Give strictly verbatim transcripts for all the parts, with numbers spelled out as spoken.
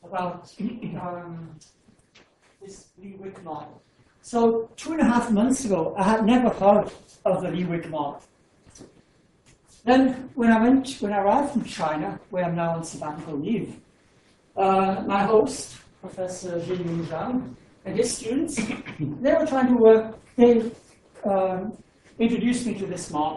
about um, this Lee-Wick model. So two and a half months ago, I had never heard of the Lee-Wick model. Then, when I went, when I arrived from China, where I'm now on sabbatical leave, uh, my host, Professor Jin Zhang, and his students, they were trying to work. They um, introduced me to this model.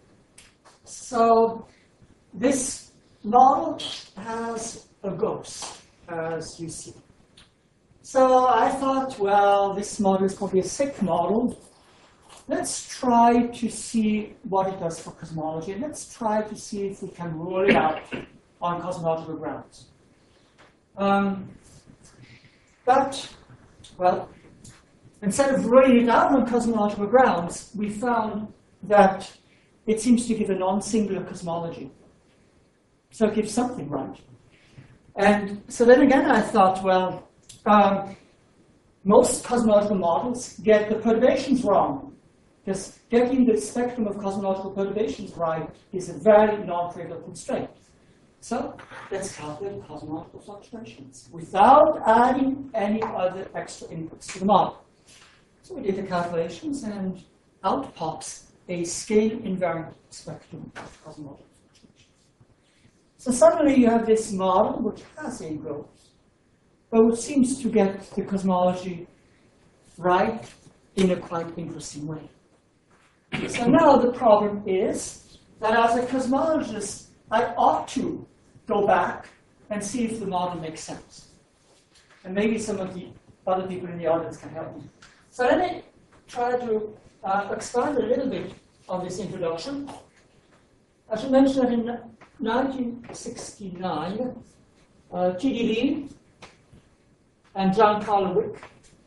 So this model has a ghost, as you see. So I thought, well, this model is probably a sick model. Let's try to see what it does for cosmology. And let's try to see if we can rule it out on cosmological grounds. Um, but, well, instead of ruling it out on cosmological grounds, we found that it seems to give a non-singular cosmology. So it gives something right. And so then again, I thought, well, um, most cosmological models get the perturbations wrong. Because getting the spectrum of cosmological perturbations right is a very non-trivial constraint. So let's calculate cosmological fluctuations without adding any other extra inputs to the model. So we did the calculations, and out pops a scale-invariant spectrum of cosmological fluctuations. So suddenly you have this model which has a ghost, but which seems to get the cosmology right in a quite interesting way. So now the problem is that as a cosmologist, I ought to go back and see if the model makes sense. And maybe some of the other people in the audience can help me. So let me try to uh, expand a little bit on this introduction. I should mention that in nineteen sixty-nine, uh, T D Lee and John Karlowick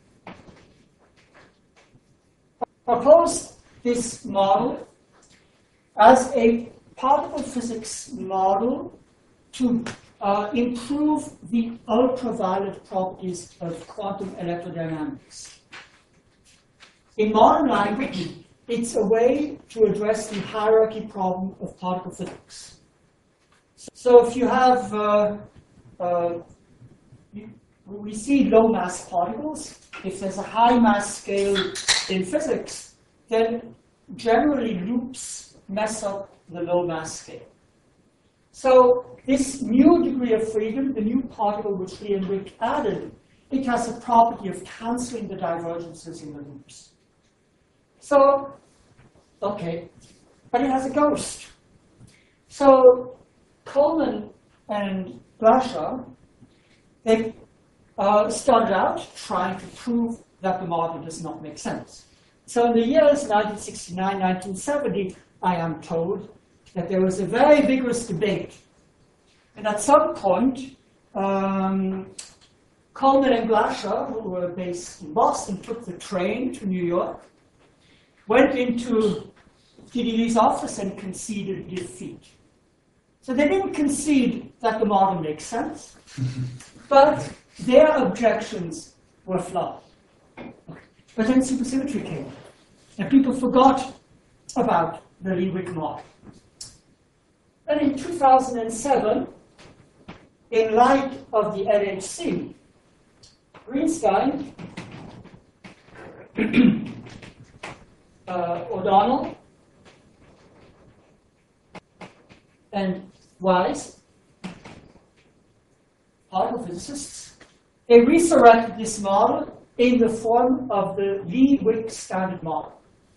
proposed this model as a particle physics model to uh, improve the ultraviolet properties of quantum electrodynamics. In modern language, it's a way to address the hierarchy problem of particle physics. So if you have, uh, uh, you, we see low mass particles. If there's a high mass scale in physics, then generally loops mess up the low mass scale. So this new degree of freedom, the new particle which Lee and Wick added, it has the property of canceling the divergences in the loops. So, okay, but it has a ghost. So Coleman and Glashow, they uh, started out trying to prove that the model does not make sense. So in the years nineteen sixty-nine, nineteen seventy, I am told that there was a very vigorous debate. And at some point, um, Coleman and Glashow, who were based in Boston, took the train to New York, went into T D Lee's office and conceded defeat. So they didn't concede that the model makes sense, but their objections were flawed. But then supersymmetry came, and people forgot about the Lee-Wick model. And in two thousand seven, in light of the L H C, Greenstein, uh, O'Donnell, and Wise, particle physicists, they resurrected this model in the form of the Lee-Wick standard model.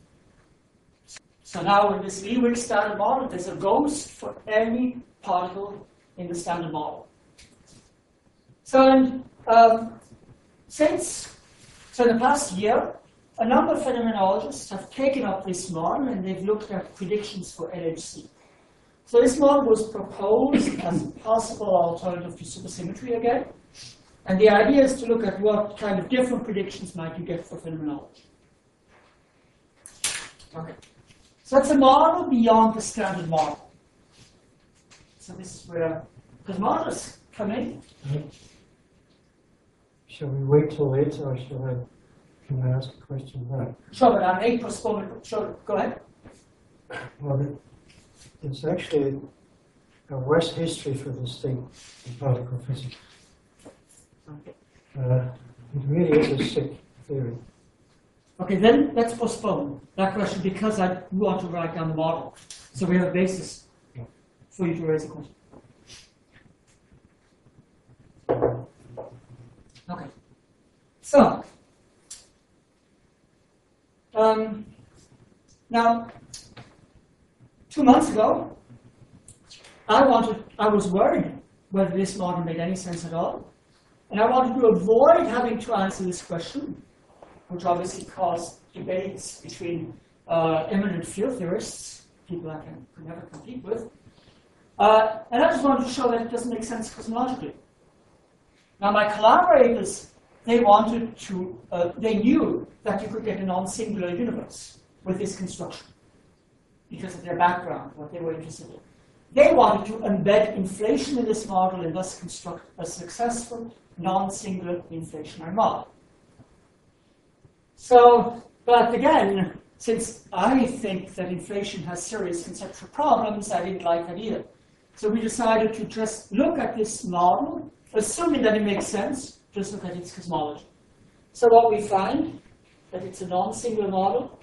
So now in this Lee-Wick standard model, there's a ghost for any particle in the standard model. So and, um, since, so in the past year, a number of phenomenologists have taken up this model and they've looked at predictions for L H C. So this model was proposed as a possible alternative to supersymmetry again. And the idea is to look at what kind of different predictions might you get for phenomenology. Okay. So it's a model beyond the standard model. So this is where cosmologists come in. Mm-hmm. Shall we wait till later, or shall I, can I ask a question now? Sure, but I may postpone it. Sure, go ahead. Well, there's actually a worse history for this thing in particle physics. Okay. Uh, it really is a sick theory. Okay, then let's postpone that question because I want to write down the model. So we have a basis for you to raise a question. Okay. So, um, now, two months ago, I wanted, I was worried whether this model made any sense at all. And I wanted to avoid having to answer this question, which obviously caused debates between uh, eminent field theorists, people I can, could never compete with. Uh, and I just wanted to show that it doesn't make sense cosmologically. Now, my collaborators, they wanted to, uh, they knew that you could get a non-singular universe with this construction because of their background, what they were interested in. They wanted to embed inflation in this model and thus construct a successful non-singular inflationary model. So, but again, since I think that inflation has serious conceptual problems, I didn't like that either. So we decided to just look at this model, assuming that it makes sense, just look at its cosmology. So what we find, that it's a non-singular model.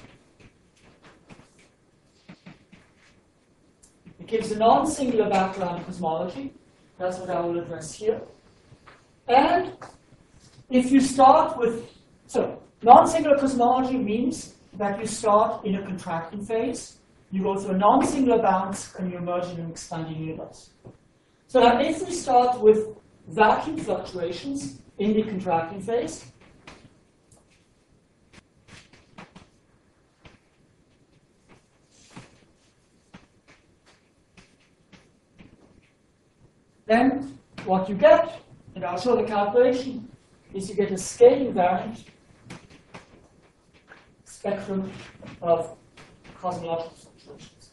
It gives a non-singular background cosmology. That's what I will address here. And if you start with, so non-singular cosmology means that you start in a contracting phase, you go through a non-singular bounce, and you emerge in an expanding universe. So now if we start with vacuum fluctuations in the contracting phase, then what you get, and I'll show the calculation, is you get a scale invariant spectrum of cosmological fluctuations.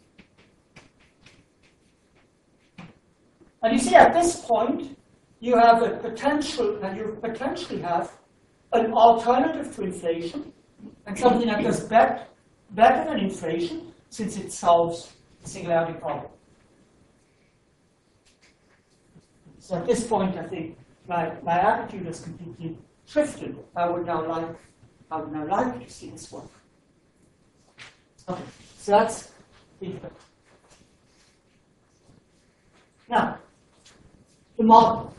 And you see at this point, you have a potential, and you potentially have an alternative to inflation, and something that does bet, better than inflation, since it solves the singularity problem. So at this point, I think my, my attitude has completely shifted. I would now like, I would now like to see this work. Okay, so that's the effect. Now, the model.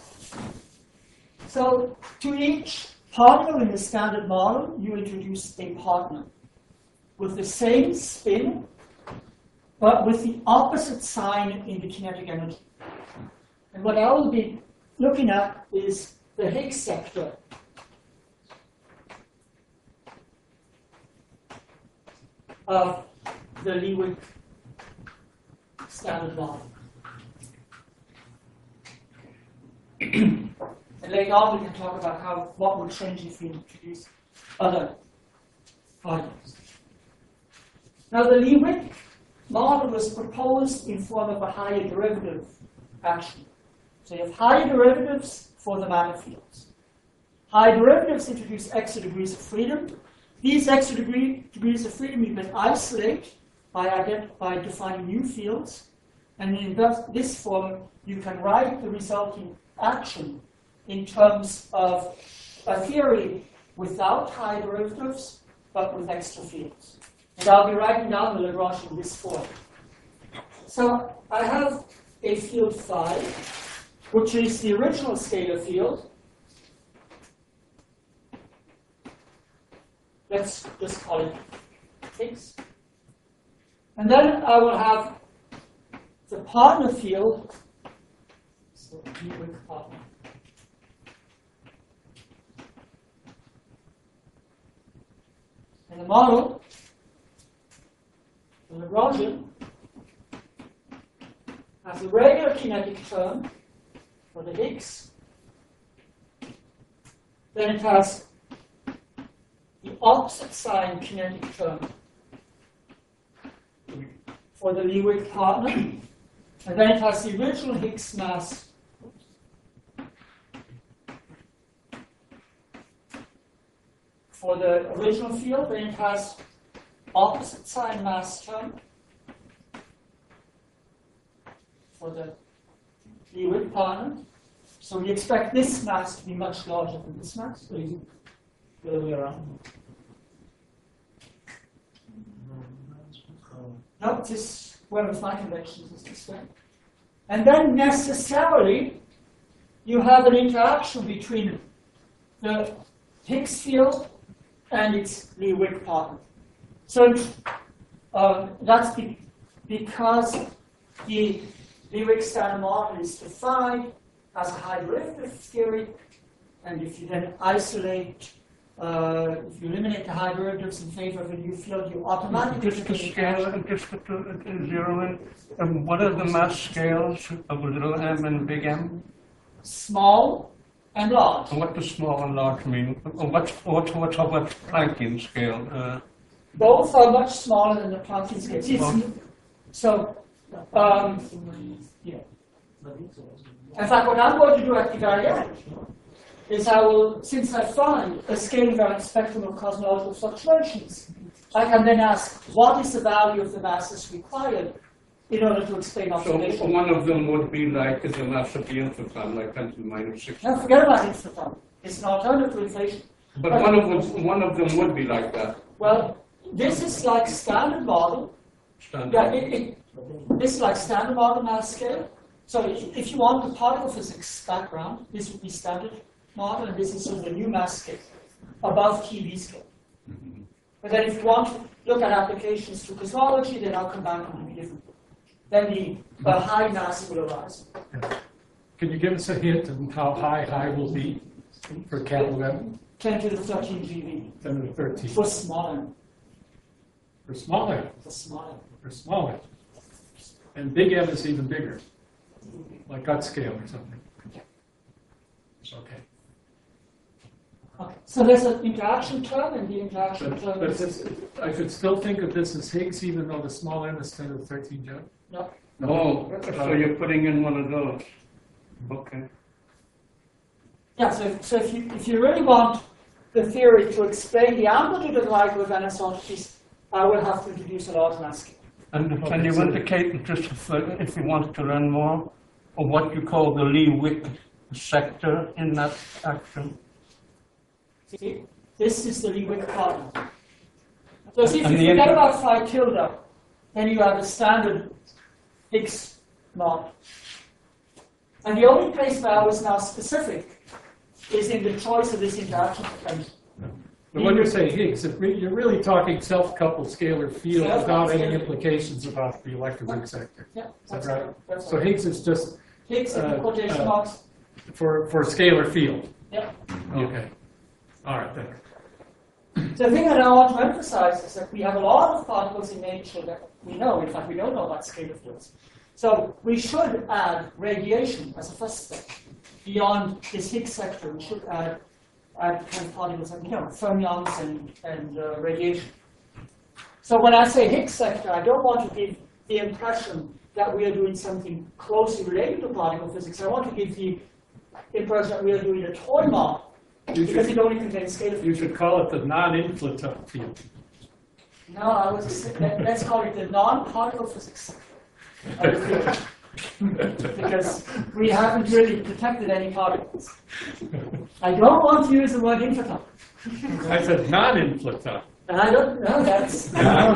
So to each particle in the standard model, you introduce a partner with the same spin, but with the opposite sign in the kinetic energy. And what I will be looking at is the Higgs sector. Of the Leawick standard model. And later on we can talk about how what would change if we introduce other particles. Now the Leawick model was proposed in form of a higher derivative action. So you have higher derivatives for the matter fields. High derivatives introduce extra degrees of freedom. These extra degree, degrees of freedom you can isolate by, ident by defining new fields. And in this form, you can write the resulting action in terms of a theory without high derivatives, but with extra fields. And I'll be writing down the Lagrange in this form. So I have a field phi, which is the original scalar field. Let's just call it Higgs. And then I will have the partner field, so Leawick partner. And the model, the Lagrangian, has a regular kinetic term for the Higgs. Then it has the opposite sign kinetic term for the Leawick partner. And then it has the original Higgs mass for the original field. Then it has opposite sign mass term for the Leawick partner. So we expect this mass to be much larger than this mass. So you the other way around. No, this one of my conventions is this way. And then necessarily you have an interaction between the Higgs field and its Lee-Wick partner. So um, that's be because the Lee-Wick standard model is defined as a high derivative theory, and if you then isolate, uh, if you eliminate the high derivatives in favor of a new field, you automatically Just to scale, just to, to zero in, um, what are the mass scales of little m and big M? small and large. And what does small and large mean? What's, what's, what's our Planckian scale? Uh, Both are much smaller than the Planckian scale. See, it's- So, um, yeah. In fact, what I'm going to do at the very end is I will, since I find a scale invariant spectrum of cosmological fluctuations, I can then ask what is the value of the masses required in order to explain so observation. one of them would be like the mass of the infraton, like ten to the minus six. Now forget about inflaton. It's an alternative to inflation. But one of them, one of them would be like that. Well, this is like standard model. Standard. Yeah, it, it, this is like standard model mass scale. So if, if you want the particle physics background, this would be standard model, and this is sort of the new mass scale, above T V scale. Mm-hmm. But then if you want to look at applications to cosmology, then I'll come back and be different. Then the uh, high mass will arise. Can you give us a hint on how high high will be for capital M? ten to the thirteen GeV. ten to the thirteen. For smaller. For smaller, For smaller. for smaller. And big M is even bigger, like gut scale or something. Okay. Okay. So there's an interaction term, and the interaction But, term but is this, I could still think of this as Higgs, even though the small M is ten to the thirteen jet. no. Oh, so you're putting in one of those. Okay. Yeah, so, if- so if you if you really want the theory to explain the amplitude of the microwave anisotropies, I will have to introduce a large mass scale. And can you indicate, just if, uh, if you wanted to learn more, of what you call the Lee-Wick sector in that action? See, this is the Lee-Wick problem. So see, if And you the forget inter- about phi tilde, then you have a standard Higgs model. And the only place where I was now specific is in the choice of this interaction potential. But when you say Higgs, if re- you're really talking self-coupled scalar field Self-coupled without any scalar. implications about the electroweak sector. Yeah, Is that that's right? That's So right. Higgs is just Higgs in uh, quotation uh, marks. for, for scalar field. Yeah. Okay. All right, thanks. So the thing that I want to emphasize is that we have a lot of particles in nature that we know. In fact, we don't know about scalar fields. So we should add radiation as a first step. Beyond this Higgs sector, we should add, add kind of particles, and, you know, fermions and, and uh, radiation. So when I say Higgs sector, I don't want to give the impression that we are doing something closely related to particle physics. I want to give the impression that we are doing a toy model, You because should, it only contains scalar fields. you should call it the non-inflaton field. No, I was, let- let's call it the non-particle physics of the field. Because we haven't really detected any particles. I don't want to use the word inflaton. I said non-inflaton. And I don't know that's.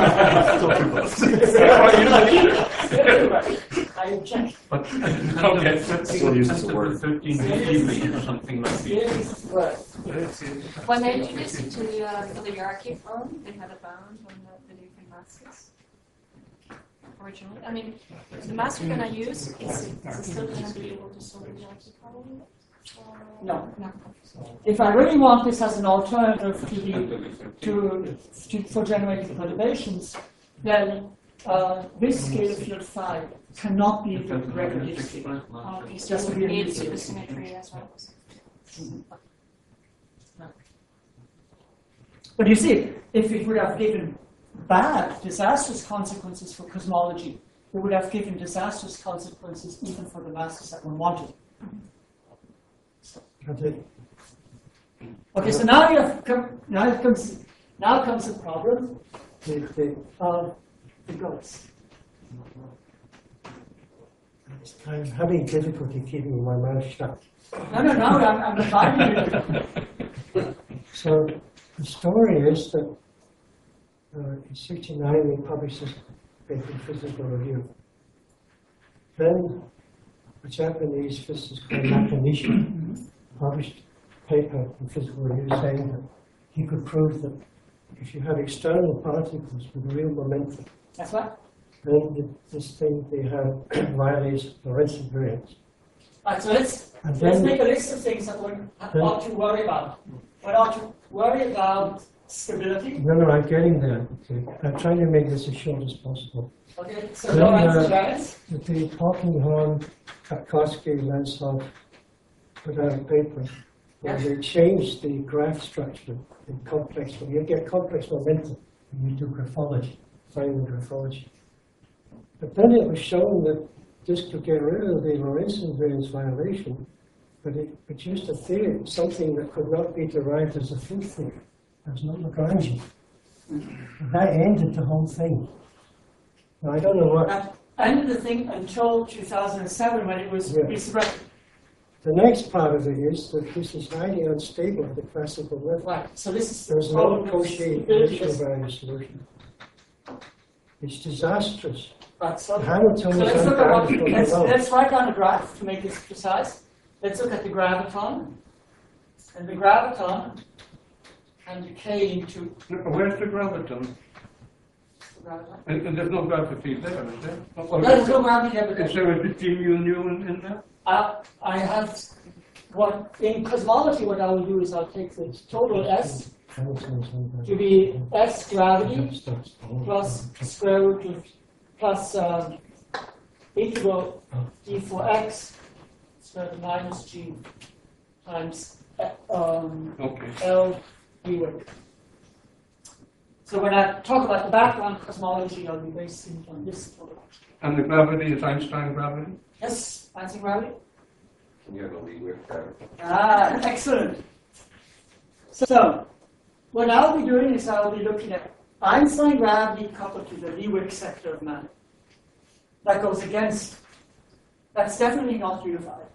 I object. But Okay. Still uses the word. thirteen GeV or something like that. Yes, word. When they introduced it to uh, the hierarchy form, they had a bound on the, the different masses originally. I mean, the mass we're going to use, is it, is it still going to be able to solve the hierarchy problem? Or- No. No. If I really want this as an alternative to the to, to for generating perturbations, then uh, this scalar field phi cannot be the regular Higgs field. Uh, It's so just a we real need Higgs field. supersymmetry as well. But you see, if it would have given bad, disastrous consequences for cosmology, it would have given disastrous consequences even for the masses that one wanted. Okay. Okay, so now you have come, now it comes now comes the problem Okay, okay. of the ghosts. I'm having difficulty keeping my mouth shut. No, no, no, I'm, I'm inviting you. So the story is that uh, in sixty-nine we published this paper in Physical Review. Then a Japanese physicist called Nakanishi published a paper in Physical Review saying that he could prove that if you have external particles with real momentum, That's what? then the, this thing they have violates Lorentz invariance. Right, so let's, And let's then- make a list of things that we ought to worry about. We ought to worry about stability. No, no, I'm getting there. Okay. I'm trying to make this as short as possible. Okay, so Then, Lorentz uh, invariance. The Talking Horn, Kapkowski, Lensov put out a paper where Yes. they changed the graph structure in complex. When you get complex momentum, when you do graphology, finding graphology. But then it was shown that this could get rid of the Lorentz invariance violation, but it produced a theory, something that could not be derived as a field theory. That's not Lagrangian. And that ended the whole thing. Now, I don't know what. That ended the thing until two thousand seven when it was Yeah. resurrected. The next part of it is that this is highly unstable at the classical level. Right, so this is the There's no problem with Cauchy stability. initial value solution. It's disastrous. Right, so, so Hamilton let's is look at what, unbounded from let's, below. let's write down a graph to make this precise. Let's look at the graviton. And the graviton can decay into Where's the graviton? the graviton. And, and there's no gravity there, is there? Or No, there's no gravity there is because there a G mu nu in, in there? I, I have what in cosmology what I will do is I'll take the total S Hamilton is unbounded. to be S gravity Starts- plus square root of plus um, integral d for x squared to minus g times uh, um, Okay. L dw. So when I talk about the background cosmology, I'll be basing it on this total. And the gravity is Einstein gravity? Yes, Einstein gravity. Can you have a lead with that? Ah, excellent. So, what I'll be doing is I'll be looking at Einstein gravity coupled to the Leawick sector of matter. That goes against, that's definitely not unified.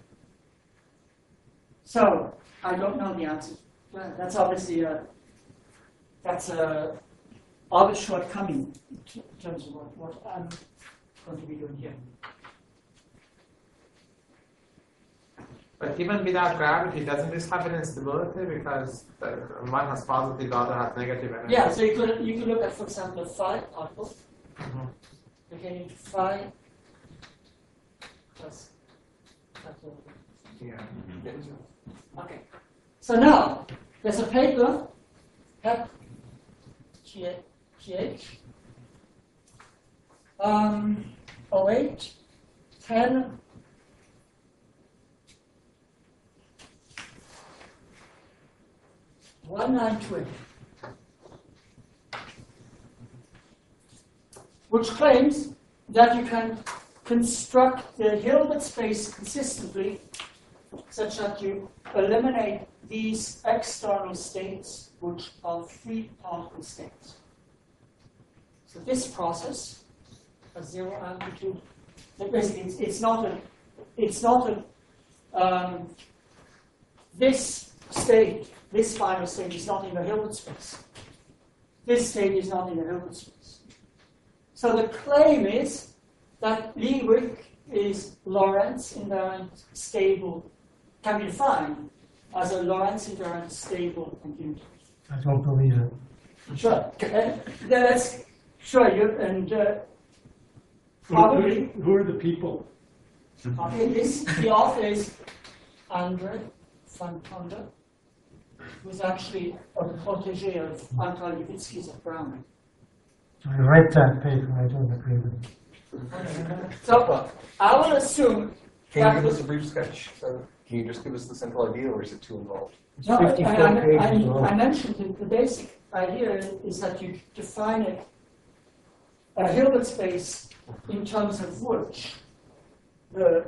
So, I don't know the answer. Well, that's obviously a, that's a obvious shortcoming in terms of what, what I'm going to be doing here. But even without gravity, doesn't this have an instability because the, one has positive, the other has negative energy? Yeah, so you could, you could look at, for example, phi particle. Mhm. Okay, phi plus capital. Yeah. Okay. So now there's a paper, Hep G H, um, oh eight, ten, one nine two eight. Which claims that you can construct the Hilbert space consistently such that you eliminate these external states which are free particle states. So this process has zero amplitude. So basically, it's, it's not a, it's not a, um, this state, this final state is not in the Hilbert space. This state is not in the Hilbert space. So the claim is that Leawick is Lorentz invariant stable, can be defined as a Lorentz invariant stable continuum. I don't believe it. Sure. Uh, that's sure you and uh, probably Who are the people? okay, this the author is Andre van Tonder, who's actually a protege of Anton Levitsky's at Brown. I read that paper, I don't agree with it. So I will assume Can you that give was us a brief sketch? So, can you just give us the central idea, or is it too involved? It's No, I, fifty-four I, I, pages long. I mentioned the, the basic idea is that you define it, a Hilbert space in terms of which the,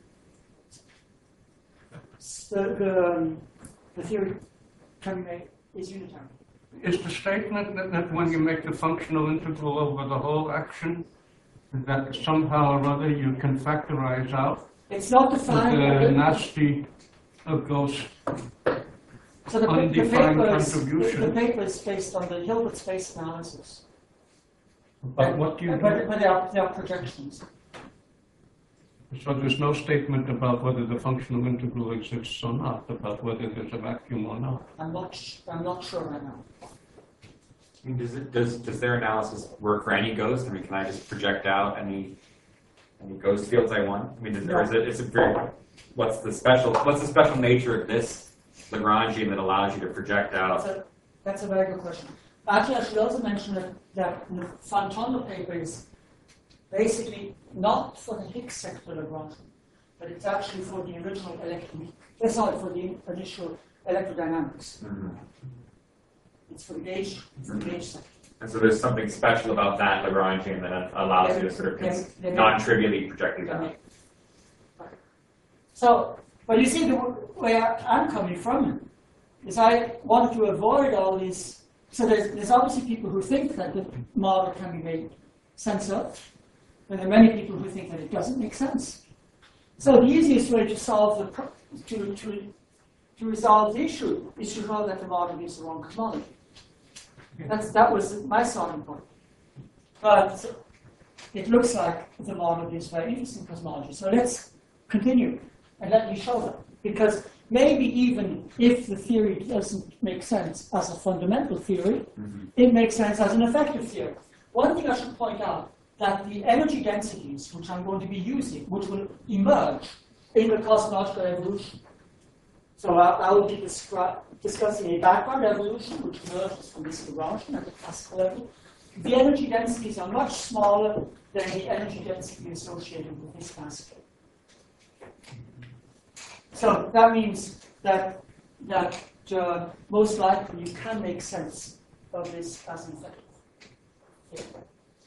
the, the, um, the theory can be made is unitary. Is the statement that, that when you make the functional integral over the whole action, that somehow or other you can factorize out It's not the defined. nasty of those So the, the, undefined paper is, the, contribution. the paper is based on the Hilbert space analysis. But what do you But, do? but they are, they are projections. So there's no statement about whether the functional integral exists or not, about whether there's a vacuum or not. I'm not, sh- I'm not sure right now. I mean, does it does does their analysis work for any ghost? I mean, can I just project out any any ghost fields I want? I mean, is, or is it is it very, what's the special what's the special nature of this Lagrangian that allows you to project That's out? a, that's a very good question. Actually, I should also mention that, that the Fantano paper is basically not for the Higgs sector Lagrangian, but it's actually for the original electron. That's not for the initial electrodynamics. Mm-hmm. It's for the gauge, for the gauge sector. And so there's something special about that Lagrangian that allows you to sort of They- they- they- non-trivially project these out. So, but you see, the, where I'm coming from is I wanted to avoid all these. So there's, there's obviously people who think that the model can be made sense of, and there are many people who think that it doesn't make sense. So the easiest way to solve the pro- to to to resolve the issue is to show that the model gives the wrong cosmology. That's that was my starting point. But it looks like the model gives very interesting cosmology. So let's continue and let me show that. Because maybe even if the theory doesn't make sense as a fundamental theory, Mm-hmm. it makes sense as an effective theory. One thing I should point out, that the energy densities, which I'm going to be using, which will emerge in the cosmological evolution. So I, I will be descri- discussing a background evolution, which emerges from this Lagrangian at the classical level. The energy densities are much smaller than the energy density associated with this classical. So that means that that uh, most likely you can make sense of this as an effective theory.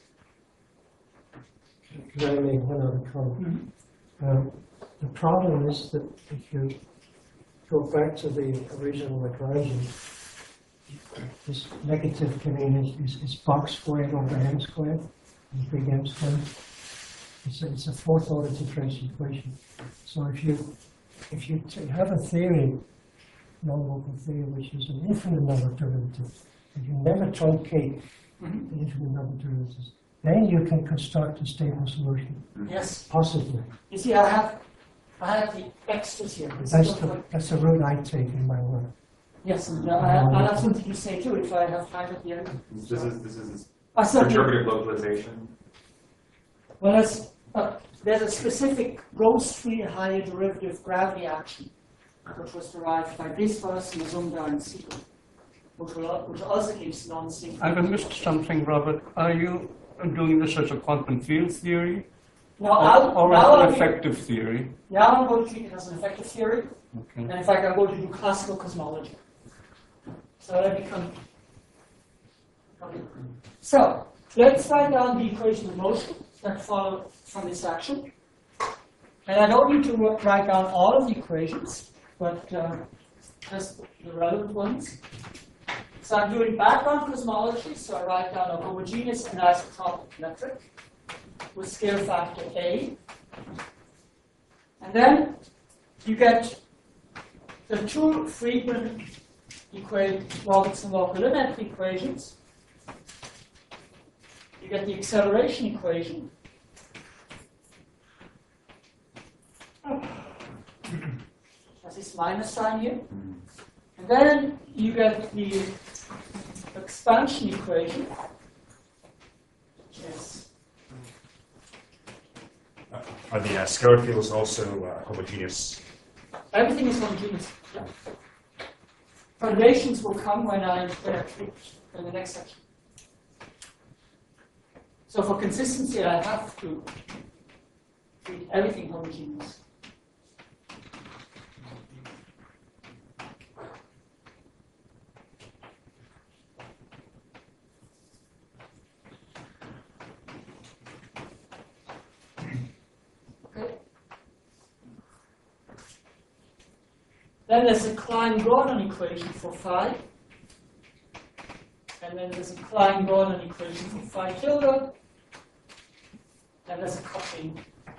Can I make one other comment? Um, the problem is that if you go back to the original Lagrangian, this negative can mean is, is, is box squared over m squared, is big M squared. It's a, it's a fourth order differential equation. So if you if you t- have a theory, non-local theory, which is an infinite number of derivatives, and you never truncate the infinite number of derivatives, then you can construct a stable solution, Yes. possibly. You see, I have I have the extras here. This That's is the, what- that's the route I take in my work. yes, and uh, I, I have something to say too if I have time at the end. This is this is I certainly- perturbative localization. Well, there's, uh, there's a specific Gauss-free higher derivative gravity action, which was derived by Biswas, Mazumdar, and Siegel, which, will, which also gives non-synchronous. I've missed something, Robert. Are you doing this as a quantum field theory Now, or, I'll, or now, as an I'm, effective theory? now I'm going to treat it as an effective theory, Okay. and in fact, I'm going to do classical cosmology. So let me come. Okay. So let's write down the equation of motion that follow from this action. And I don't need to write down all of the equations, but uh, just the relevant ones. So I'm doing background cosmology, so I write down a homogeneous anisotropic metric with scale factor A. And then you get the two Friedmann equation, Robertson local limit equations. You get the acceleration equation. Has this minus sign here. And then you get the expansion equation, which is Uh, Are the uh, scalar fields also uh, homogeneous? everything is homogeneous. Yeah. Foundations will come when I when I treat in the next section. So for consistency, I have to treat everything homogeneous. Okay. Then there's a Klein-Gordon equation for phi. And then there's a Klein-Gordon equation for phi tilde. and there's a coupling.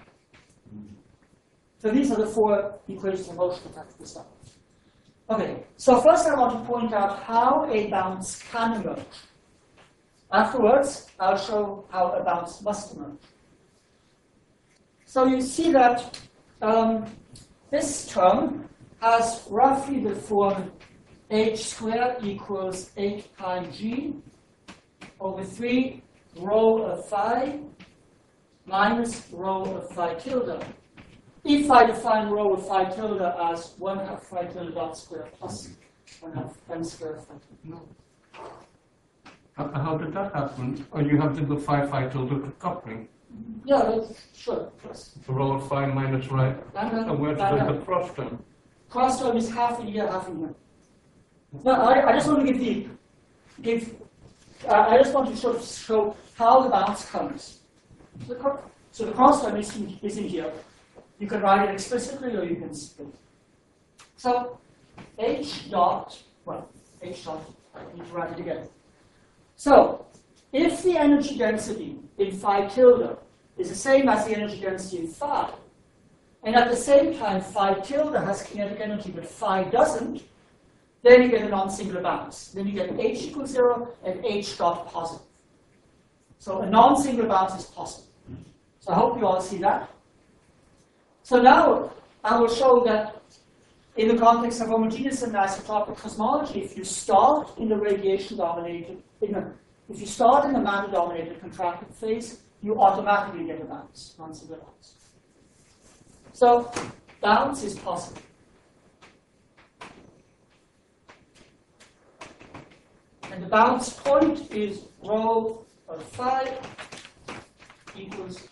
So these are the four equations of motion effect we start with. Okay, so first I want to point out how a bounce can emerge. Afterwards, I'll show how a bounce must emerge. So you see that um, this term has roughly the form h squared equals eight pi g over three rho of phi minus rho of phi tilde. If I define rho of phi tilde as one half phi tilde dot square plus one half m square phi tilde. How, how did that happen? Or you have to do phi phi tilde coupling. Yeah, that's, sure. Yes. The row of phi minus right. And then- And where's and the, then- the cross term? Cross term is half a year, half a year. No, I, I just want to give the, give, uh, I just want to sort of show how the bounce comes. So the, cro- so the cross term is in, is in here. You can write it explicitly or you can split. So h dot, well, h dot, I need to write it again. So if the energy density in phi tilde is the same as the energy density in phi, and at the same time phi tilde has kinetic energy but phi doesn't, then you get a non-singular bounce. Then you get h equals zero and h dot positive. So a non-singular bounce is possible. So I hope you all see that. So now I will show that in the context of homogeneous and isotropic cosmology, if you start in the radiation-dominated, in the, if you start in the matter-dominated contracted phase, you automatically get a bounce, non-singular bounce. So bounce is possible. And the bounce point is rho of phi equals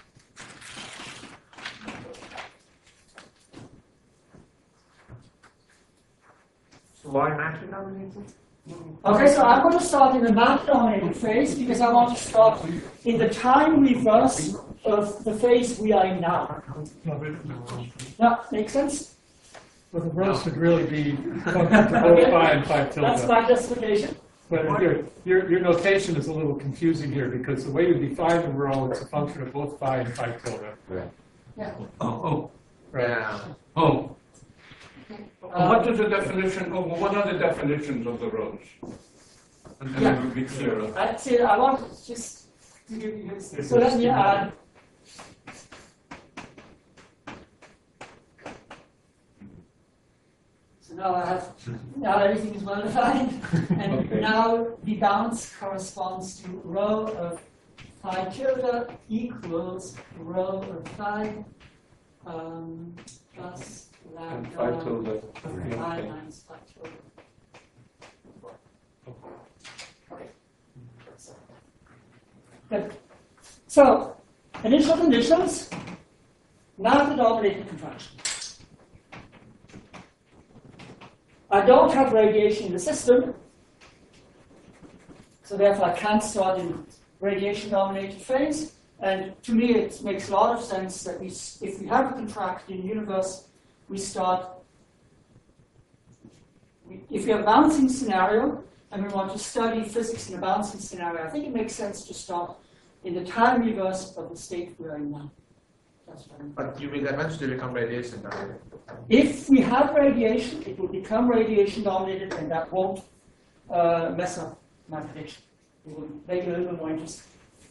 So why matter dominated? Okay, so I'm going to start in the matter-dominated phase because I want to start in the time reverse of the phase we are in now. That makes sense? Well, the row should really be function for both phi and phi That's tilde. my justification. But your, your, your notation is a little confusing here because the way you define the row, it's a function of both phi and phi tilde. Yeah. Oh, oh, Yeah. oh. Um, What is the definition, oh, what are the definitions of the rows? And then Yeah. it will be clearer. Actually, I want to just to give you this. So let me add. So now I have, now everything is well defined. And Okay. now the bounce corresponds to rho of phi tilde equals rho of phi um, plus And lambda phi tilde. of phi minus phi tilde. Okay. So, good. So, initial conditions, matter-dominated contraction. I don't have radiation in the system, so therefore I can't start in radiation-dominated phase. And to me, it makes a lot of sense that we, if we have a contracting universe, we start. We, if we have a bouncing scenario and we want to study physics in a bouncing scenario, I think it makes sense to start in the time reverse of the state we are in now. That's what I mean. But you will eventually become radiation dominated. If we have radiation, it will become radiation dominated, and that won't uh, mess up my prediction. It will make it a little bit more interesting.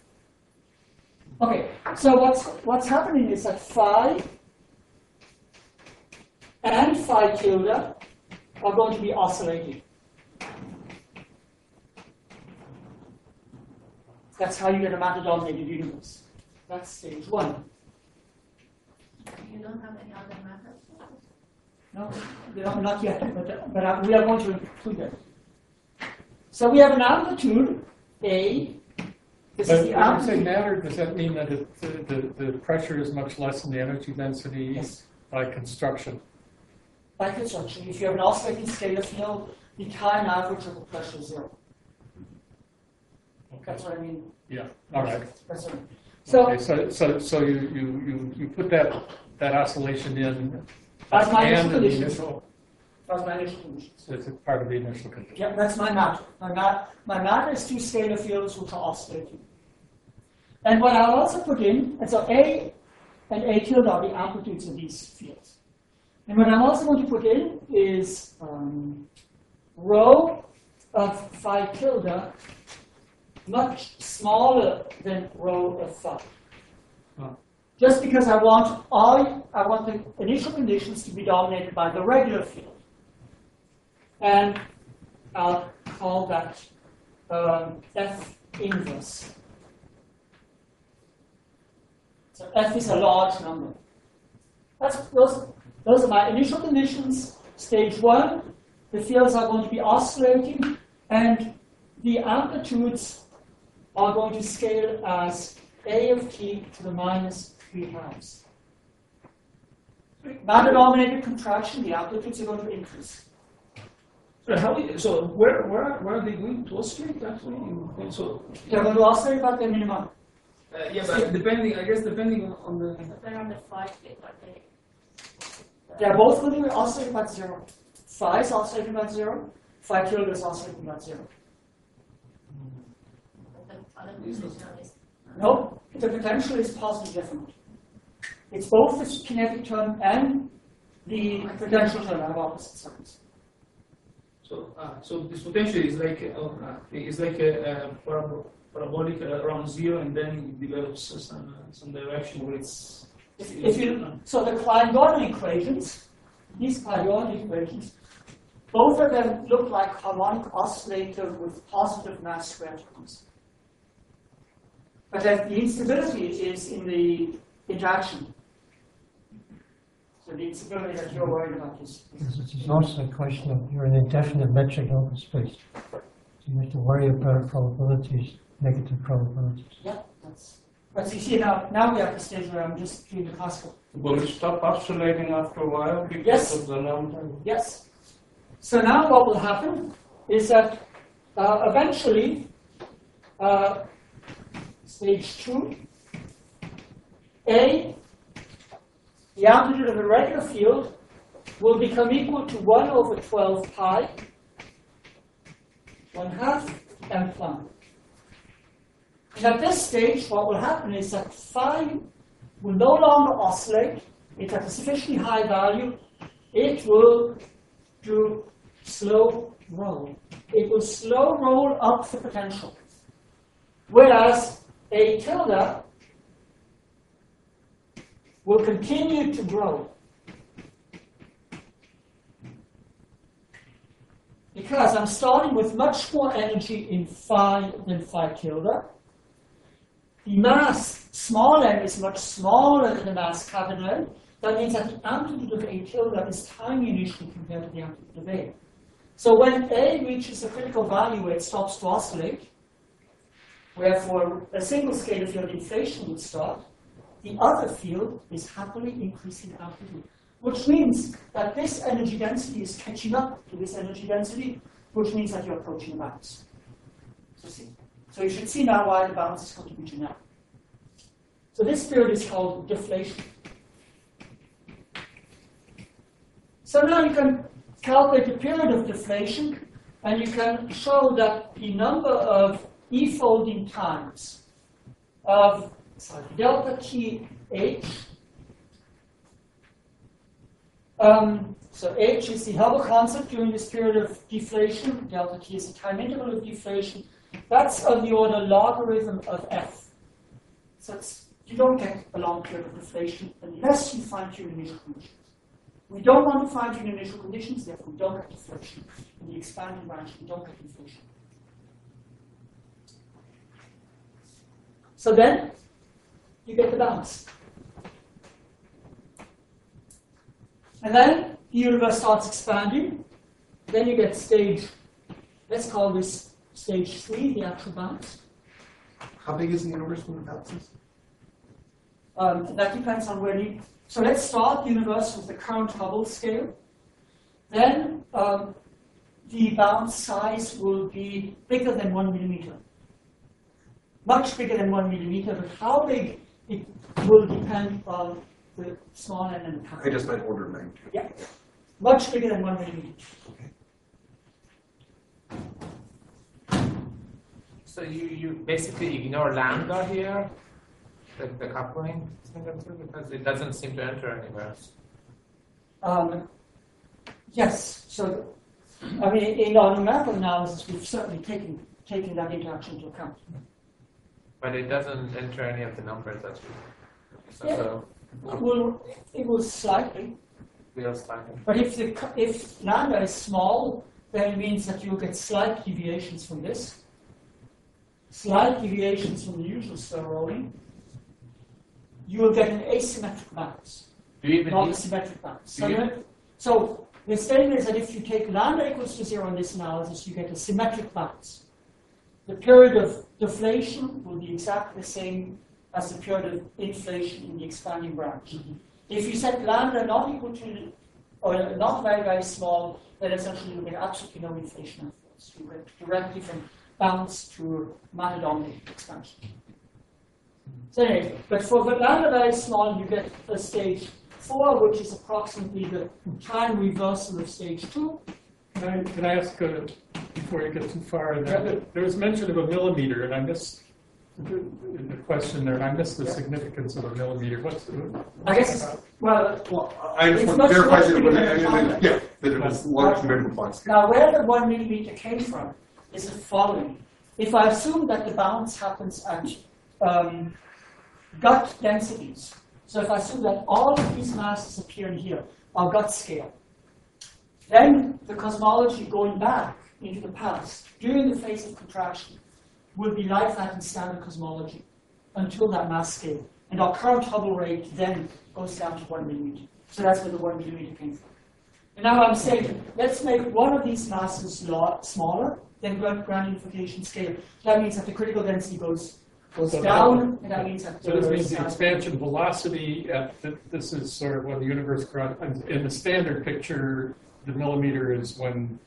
Okay, so what's what's happening is that phi and phi tilde are going to be oscillating. That's how you get a matter-dominated universe. That's stage one. You don't have any other matter? No, we don't- not yet, but, but uh, we are going to include that. So we have an amplitude, A. This is But the when you say amplitude. matter, does that mean that it, the, the, the pressure is much less than the energy density Yes. by construction? By construction, if you have an oscillating scalar field, the time average of the pressure is zero. Okay. That's what I mean. Yeah, all right. That's what I mean. So, Okay, so, so, so you, you, you, you put that, that oscillation in That's my initial and the condition. initial, that's my initial condition. it's a part of the initial condition. Yeah, that's my matter. My, mat, my matter is two scalar fields which are oscillating. And what I'll also put in, and so A and A tilde are the amplitudes of these fields. And what I'm also going to put in is um, rho of phi tilde much smaller than rho of phi. Oh. Just because I want all, I want the initial conditions to be dominated by the regular field. And I'll call that um, F inverse. So F is a large number. That's, those, those are my initial conditions. Stage one, the fields are going to be oscillating, and the amplitudes are going to scale as A of t to the minus three halves. Matter-dominated contraction, the amplitudes are going to increase. So, how, so where, where, where are they going to oscillate actually? And so, They're going to oscillate about their minimum. uh, yeah, but depending, I guess, depending on, on the. They're on the five bit, but they. They're both going to oscillate about zero. Phi is oscillating about zero. Phi tilde is oscillating about zero. No, the potential is positive definite. It's both the kinetic term and the potential term have opposite signs. So, uh, so this potential is like uh, uh, is like a, a parab parabolic around zero, and then it develops some uh, some direction where it's. If, if you, so the Klein-Gordon equations, these Klein-Gordon equations, both of them look like harmonic oscillator with positive mass square terms. But then the instability is in the interaction. So the instability that you're worried about is. This is also a question of you're in indefinite metric open space. So you have to worry about probabilities, negative probabilities. Yeah, that's. But you see now, now we have the stage where I'm just doing the classical. Will it stop oscillating after a while because Yes. of the number? Yes. So now what will happen is that uh, eventually, uh, stage two, A, the amplitude of a regular field will become equal to one over twelve pi, one half m plane. And at this stage, what will happen is that phi will no longer oscillate. It's at a sufficiently high value. It will do slow roll. It will slow roll up the potential. Whereas A tilde will continue to grow. Because I'm starting with much more energy in phi than phi tilde. The mass, small m, is much smaller than the mass capital M. That means that the amplitude of A tilde is tiny initially compared to the amplitude of A. So when A reaches a critical value where it stops to oscillate, where for a single scalar field inflation would start, the other field is happily increasing amplitude, which means that this energy density is catching up to this energy density, which means that you're approaching a bounce. So see. So you should see now why the bounce is going to be generic. So this period is called deflation. So now you can calculate the period of deflation, and you can show that the number of e-folding times of sorry, delta t h, um, so h is the Hubble constant during this period of deflation, delta t is the time interval of deflation. That's of the order logarithm of f. So it's, you don't get a long period of deflation unless you fine-tune initial conditions. We don't want to fine-tune initial conditions, therefore we don't get deflation. In the expanding branch, we don't get deflation. So then, you get the bounce. And then, the universe starts expanding. Then you get stage, let's call this stage three, the actual bounce. How big is the universe when it bounces? Um, that depends on where you, so let's start the universe with the current Hubble scale. Then um, the bounce size will be bigger than one millimeter. Much bigger than one millimeter, but how big it will depend on the small n and the capital. I just meant order of magnitude. Yeah, much bigger than one millimeter. So you, you basically ignore lambda here, the, the coupling syndrome too? Because it doesn't seem to enter anywhere. Um, yes, so, I mean, in our numerical analysis, we've certainly taken, taken that interaction into account. But it doesn't enter any of the numbers that you. So, Yeah. so It will, it will slightly, real slightly. but if the, co- if lambda is small, then it means that you'll get slight deviations from this, slight deviations from the usual slow rolling. You will get an asymmetric bounce, Do you even not a need, symmetric bounce. Do So, you- you- so the statement is that if you take lambda equals to zero in this analysis, you get a symmetric bounce. The period of deflation will be exactly the same as the period of inflation in the expanding branch. If you set lambda not equal to, or not very, very small, then essentially you get absolutely no inflation afterwards. You get directly from bounce to Mattadonic expansion. So anyway, but for the lambda very small, you get a stage four, which is approximately the time reversal of stage two. Can I, can I ask, uh, before you get too far, in Yeah. that, there was mention of a millimeter, and I missed the, the question there, and I missed the Yeah. significance of a millimeter. What's I guess, well, Well, I just It's want much to verify less that it was, bigger than and- and- China. yeah, that it was large compared to the Planck scale. now where the one millimeter came from is the following. If I assume that the bounce happens at um, gut densities, so if I assume that all of these masses appear in here are gut scale, then the cosmology going back into the past during the phase of contraction will be like that in standard cosmology until that mass scale. And our current Hubble rate then goes down to one millimeter. So that's where the one millimeter came from. And now I'm saying, let's make one of these masses lot smaller than grand grand unification scale. That means that the critical density goes goes So down, and that means that So this the means the expansion velocity at, th- this is sort of when the universe, grows. In the standard picture, the millimeter is when,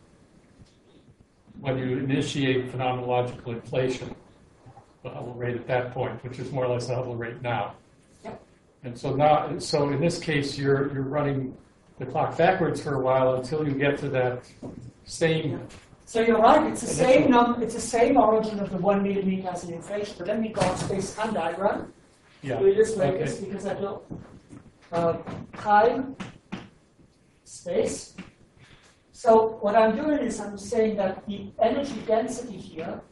when you initiate phenomenological inflation, the Hubble rate at that point, which is more or less the Hubble rate now. Yep. And so now, so in this case, you're, you're running the clock backwards for a while until you get to that same. So you're right, it's the same num it's the same origin of the one millimeter as an inflation, but let me go on space time diagram. Yeah. We just like Okay. this because I don't uh, time, space. So what I'm doing is I'm saying that the energy density here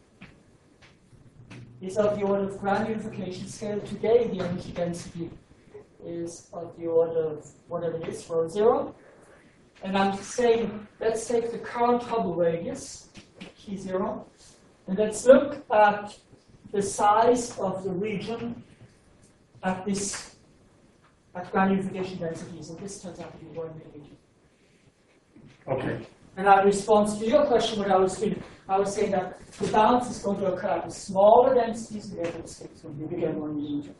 is of the order of grand unification scale. Today the energy density is of the order of whatever it is, rho zero. And I'm saying, let's take the current Hubble radius, T zero, and let's look at the size of the region at this, at grand unification densities, and this turns out to be one millimeter. Okay. And in response to your question, what I was doing, I was saying that the bounce is going to occur at the smaller densities, and therefore it's going to be bigger than one millimeter.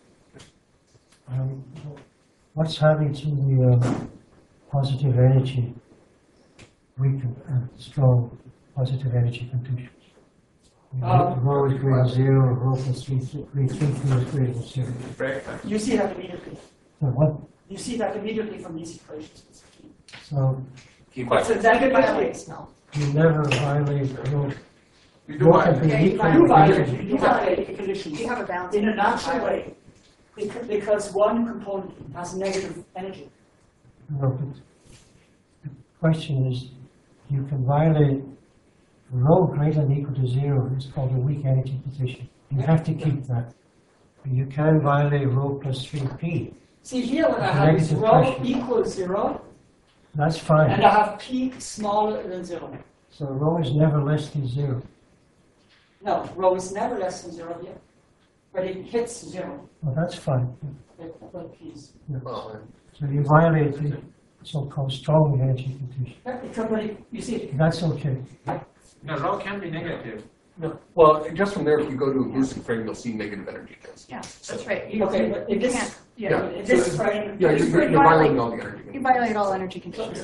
Um, what's happening to the uh, positive energy, weak and strong positive energy conditions? Um, Rho is greater than zero, rho plus three, three, three, three is greater than zero. Break. You see that immediately. So what, You see that immediately from these equations. so Key It's question. a negative phase now. you never violate rho. You do Rho what? can be Yeah, you equal You violate, to you violate the conditions You have a balance. in a natural way, because, because one component has negative energy. No, but the question is, you can violate rho greater than or equal to zero. It's called a weak energy position. You have to keep that. But you can violate rho plus three p. See here, what I have is Negative rho pressure. equals zero, That's fine. and I have p smaller than zero. So rho is never less than zero. No, rho is never less than zero here, but it hits zero. Well, that's fine. But p is. Well, So you violate the so-called strong energy condition. Yeah, because when it- you see, That's okay. No, rho can be negative. well, just from there, if you go to a Lucid frame, you'll see negative energy density. Yeah, that's right. You, okay, you, but in you this, can't, Yeah. yeah, in this frame, Yeah, you're, you're, you're violating all the energy. you violate all energy conditions.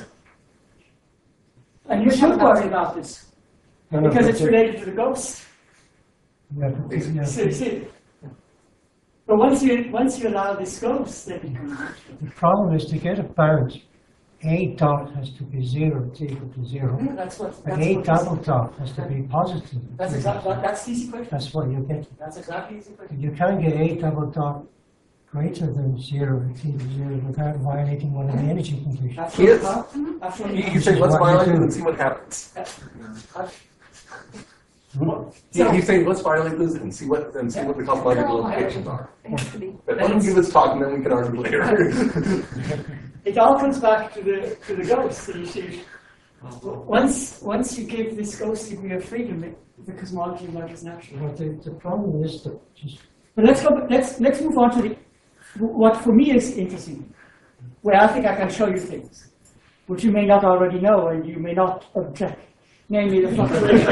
and you should worry about this, No, no, because but it's the- related to the ghost. yeah, but- yeah. See, see. But once you once you allow this ghost, then it can. The problem is to get a bounce, A dot has to be zero, it's equal to zero. That's what. And That's A what double dot has to be positive. That's exactly. That's the equation. That's what you get. That's exactly the equation. You can't get A double dot greater than zero, exceeding zero, without violating one of the energy conditions. After Yes. the- after You, the- you say, let's What you violate do. it and see what happens. Hmm? You, you say, let's violate this and see what, and see what the cosmological implications are. It has to be. But let him give his talk and then we can argue later. It all comes back to the to the ghost. So you see, once once you give this ghost degree of freedom, it, the cosmology emerges naturally. But the, the problem is that just But let's go. Let's let's move on to the what for me is interesting, where I think I can show you things which you may not already know and you may not object, namely the fluctuation.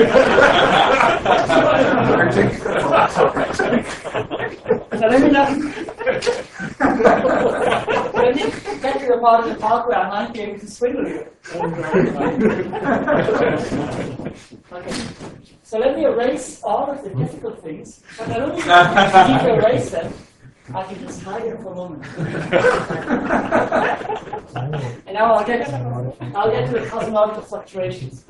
So let me now let me get to the part of the talk where I might be able to swindle you. Okay. So let me erase all of the difficult things, but I don't need to erase them. I can just hide them for a moment. And now I'll get I'll get to the cosmological fluctuations.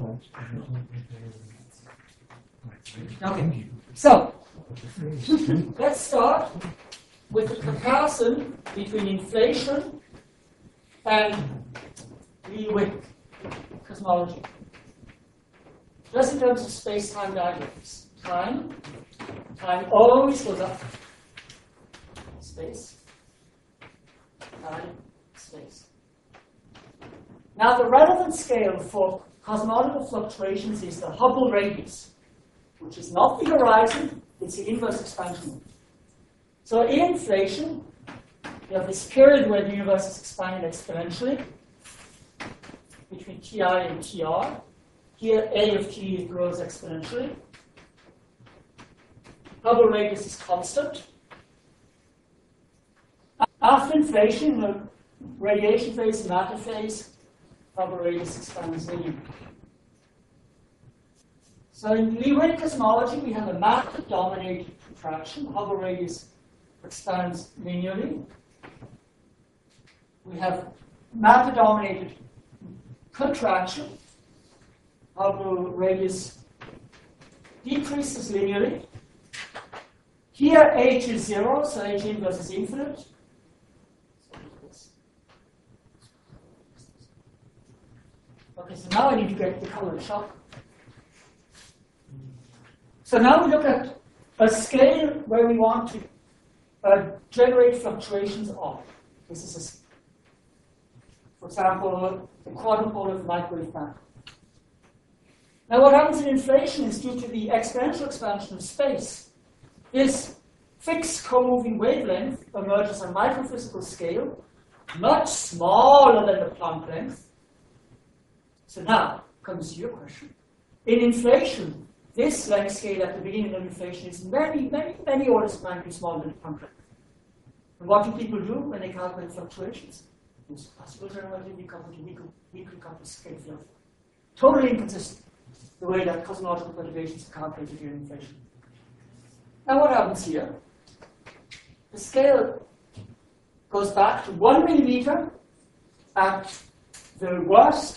Okay. So let's start with the comparison between inflation and Lee-Wick cosmology. Just in terms of space-time diagrams. Time, time always goes up. Space, time, space. Now the relevant scale for cosmological fluctuations is the Hubble radius, which is not the horizon, it's the inverse expansion. So in inflation, you have this period where the universe is expanding exponentially between Ti and Tr. Here, A of T grows exponentially. Hubble radius is constant. After inflation, the radiation phase, matter phase, Hubble radius expands linearly. So in Lee-Wick cosmology, we have a matter-dominated contraction. Hubble radius expands linearly. We have matter-dominated contraction. Hubble radius decreases linearly. Here, H is zero, so H inverse is infinite. Okay, so now I need to get the color shock. So now we look at a scale where we want to uh, generate fluctuations of. This is, a, for example, the quantum pole of the microwave band. Now what happens in inflation is due to the exponential expansion of space, this fixed co-moving wavelength emerges on a microphysical scale, much smaller than the Planck length. So now comes your question. In inflation, this length scale at the beginning of inflation is many, many, many orders of magnitude smaller than the Planck length. And what do people do when they calculate fluctuations? Use classical general relativity coupled to weakly, weakly coupled scale field. Totally inconsistent the way that cosmological perturbations are calculated during inflation. Now what happens here? The scale goes back to one millimeter at the worst.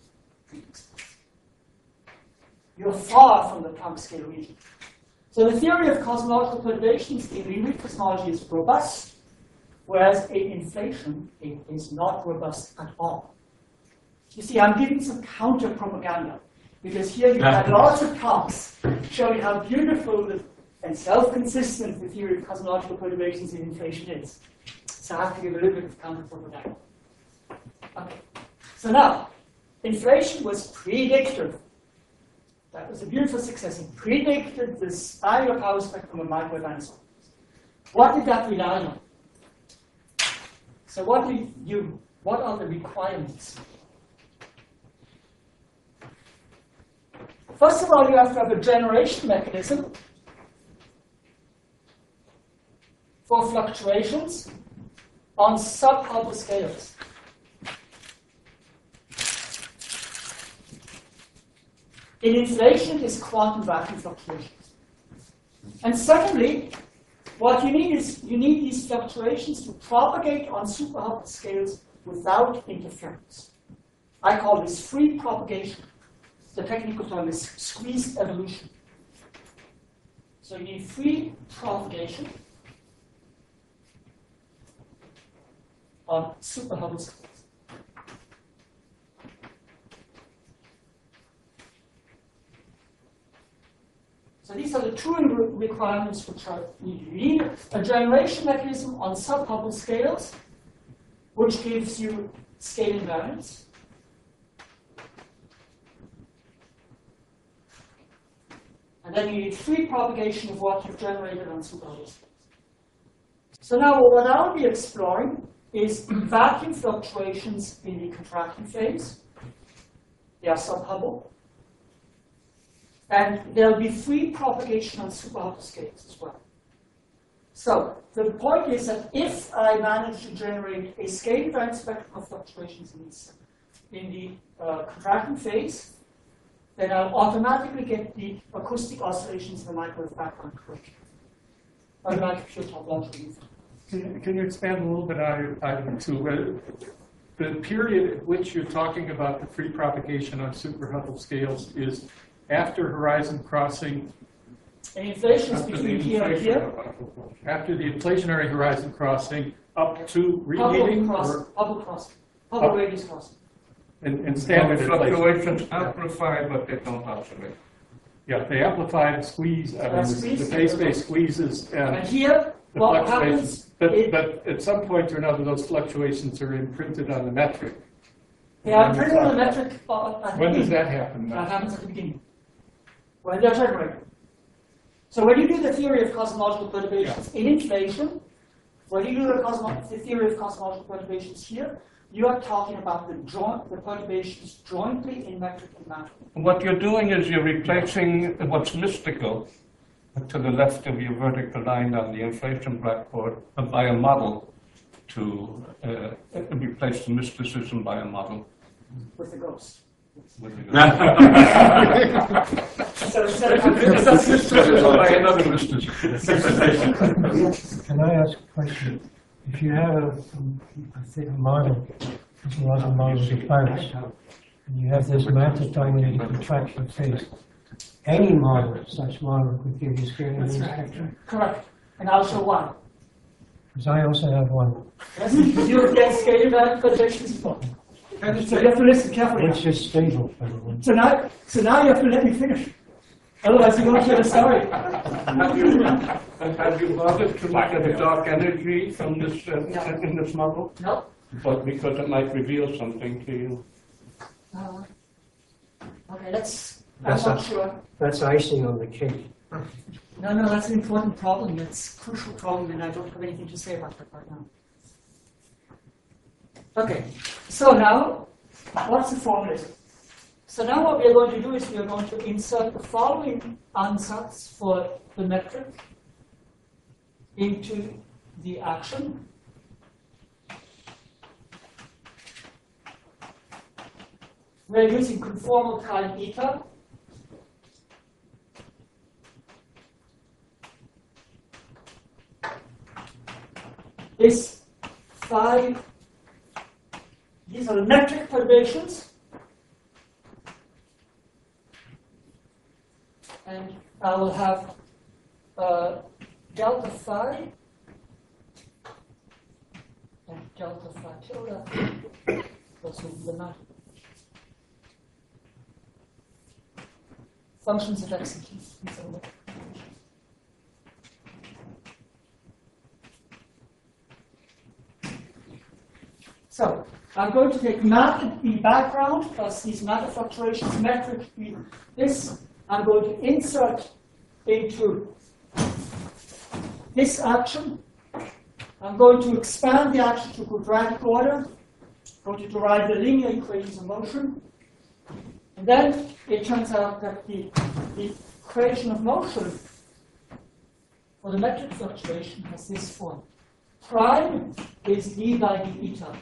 You're far from the Planck scale region. So the theory of cosmological perturbations in Lee-Wick cosmology is robust, whereas in inflation it is not robust at all. You see, I'm giving some counter-propaganda, because here you have lots of talks showing how beautiful and self-consistent the theory of cosmological perturbations in inflation is. So I have to give a little bit of counter-propaganda. Okay. So now, inflation was predictive. That was a beautiful success. It predicted the spiral power spectrum of microwave anisotropes. What did that rely on? So what do you, what are the requirements? First of all, you have to have a generation mechanism for fluctuations on sub-Hubble scales. In inflation, it is quantum vacuum fluctuations. And secondly, what you need is you need these fluctuations to propagate on super-Hubble scales without interference. I call this free propagation. The technical term is squeezed evolution. So you need free propagation. on super Hubble scales. So these are the two requirements which are needed. You need a generation mechanism on sub-Hubble scales, which gives you scale invariance. And then you need free propagation of what you've generated on super-Hubble scales. So now what I'll be exploring is vacuum fluctuations in the contracting phase. They are sub-Hubble. And there'll be free propagation on super-Hubble scales as well. So the point is that if I manage to generate a scale invariant spectrum of fluctuations in, this, in the uh, contracting phase, then I'll automatically get the acoustic oscillations in the microwave background correctly. Automatic pure topological. Can, can you expand a little bit on item two? Uh, the period at which you're talking about the free propagation on super Hubble scales is after horizon crossing. And inflation is between here and here. After the inflationary horizon crossing up to Hubble reheating? crossing. Hubble crossing. Hubble Up- radius crossing. And, and standard inflation. Fluctuations amplify, but they don't oscillate. Yeah, they amplify and squeeze, I mean, Yeah, the- squeeze. the phase space squeezes And and here, the what fluctuations. happens, But, it- but at some point or another, those fluctuations are imprinted on the metric. they are printed on the metric. uh, at the When does beginning. that happen? That happens at the beginning, when they're generated. So when you do the theory of cosmological perturbations in inflation, when you do the, cosmo- the theory of cosmological perturbations here, you are talking about the joint, the perturbations jointly in metric and matter. What you're doing is you're replacing what's mystical to the left of your vertical line on the inflation blackboard by a model to uh, replace the mysticism by a model. With the ghost. With the So instead of mysticism by another mysticism. Can I ask a question? If you have a, a, thi- a model, there's a lot of models of Paris, and you have this matter-dominated contraction phase, any model, such model, could give you scale That's invariance right. spectrum? Correct. And I'll show why. Because I also have one, Yes, you get scale invariant perturbations as well. So you have to listen carefully. which is stable, by the way. So now, so now you have to let me finish. Otherwise, you won't hear the story. Have you, have you bothered to look at the dark energy from this uh, No. in this model? No. But because it might reveal something to you. Uh, okay, let's. That's I'm not a- sure. That's icing on the cake. No, no, that's an important problem. It's a crucial problem, and I don't have anything to say about that right now. Okay, so now, what's the formalism? So now what we are going to do is we are going to insert the following ansatz for the metric into the action. We're using conformal time eta. This phi, these are the metric perturbations. And I will have uh, delta phi and delta phi tilde. Those will be the matter. Functions of x and t. These are the metric perturbations. So I'm going to take matter be background plus these matter fluctuations, metric be this. I'm going to insert into this action. I'm going to expand the action to quadratic order. I'm going to derive the linear equations of motion. And then it turns out that the, the equation of motion for the metric fluctuation has this form. Prime is d by d eta.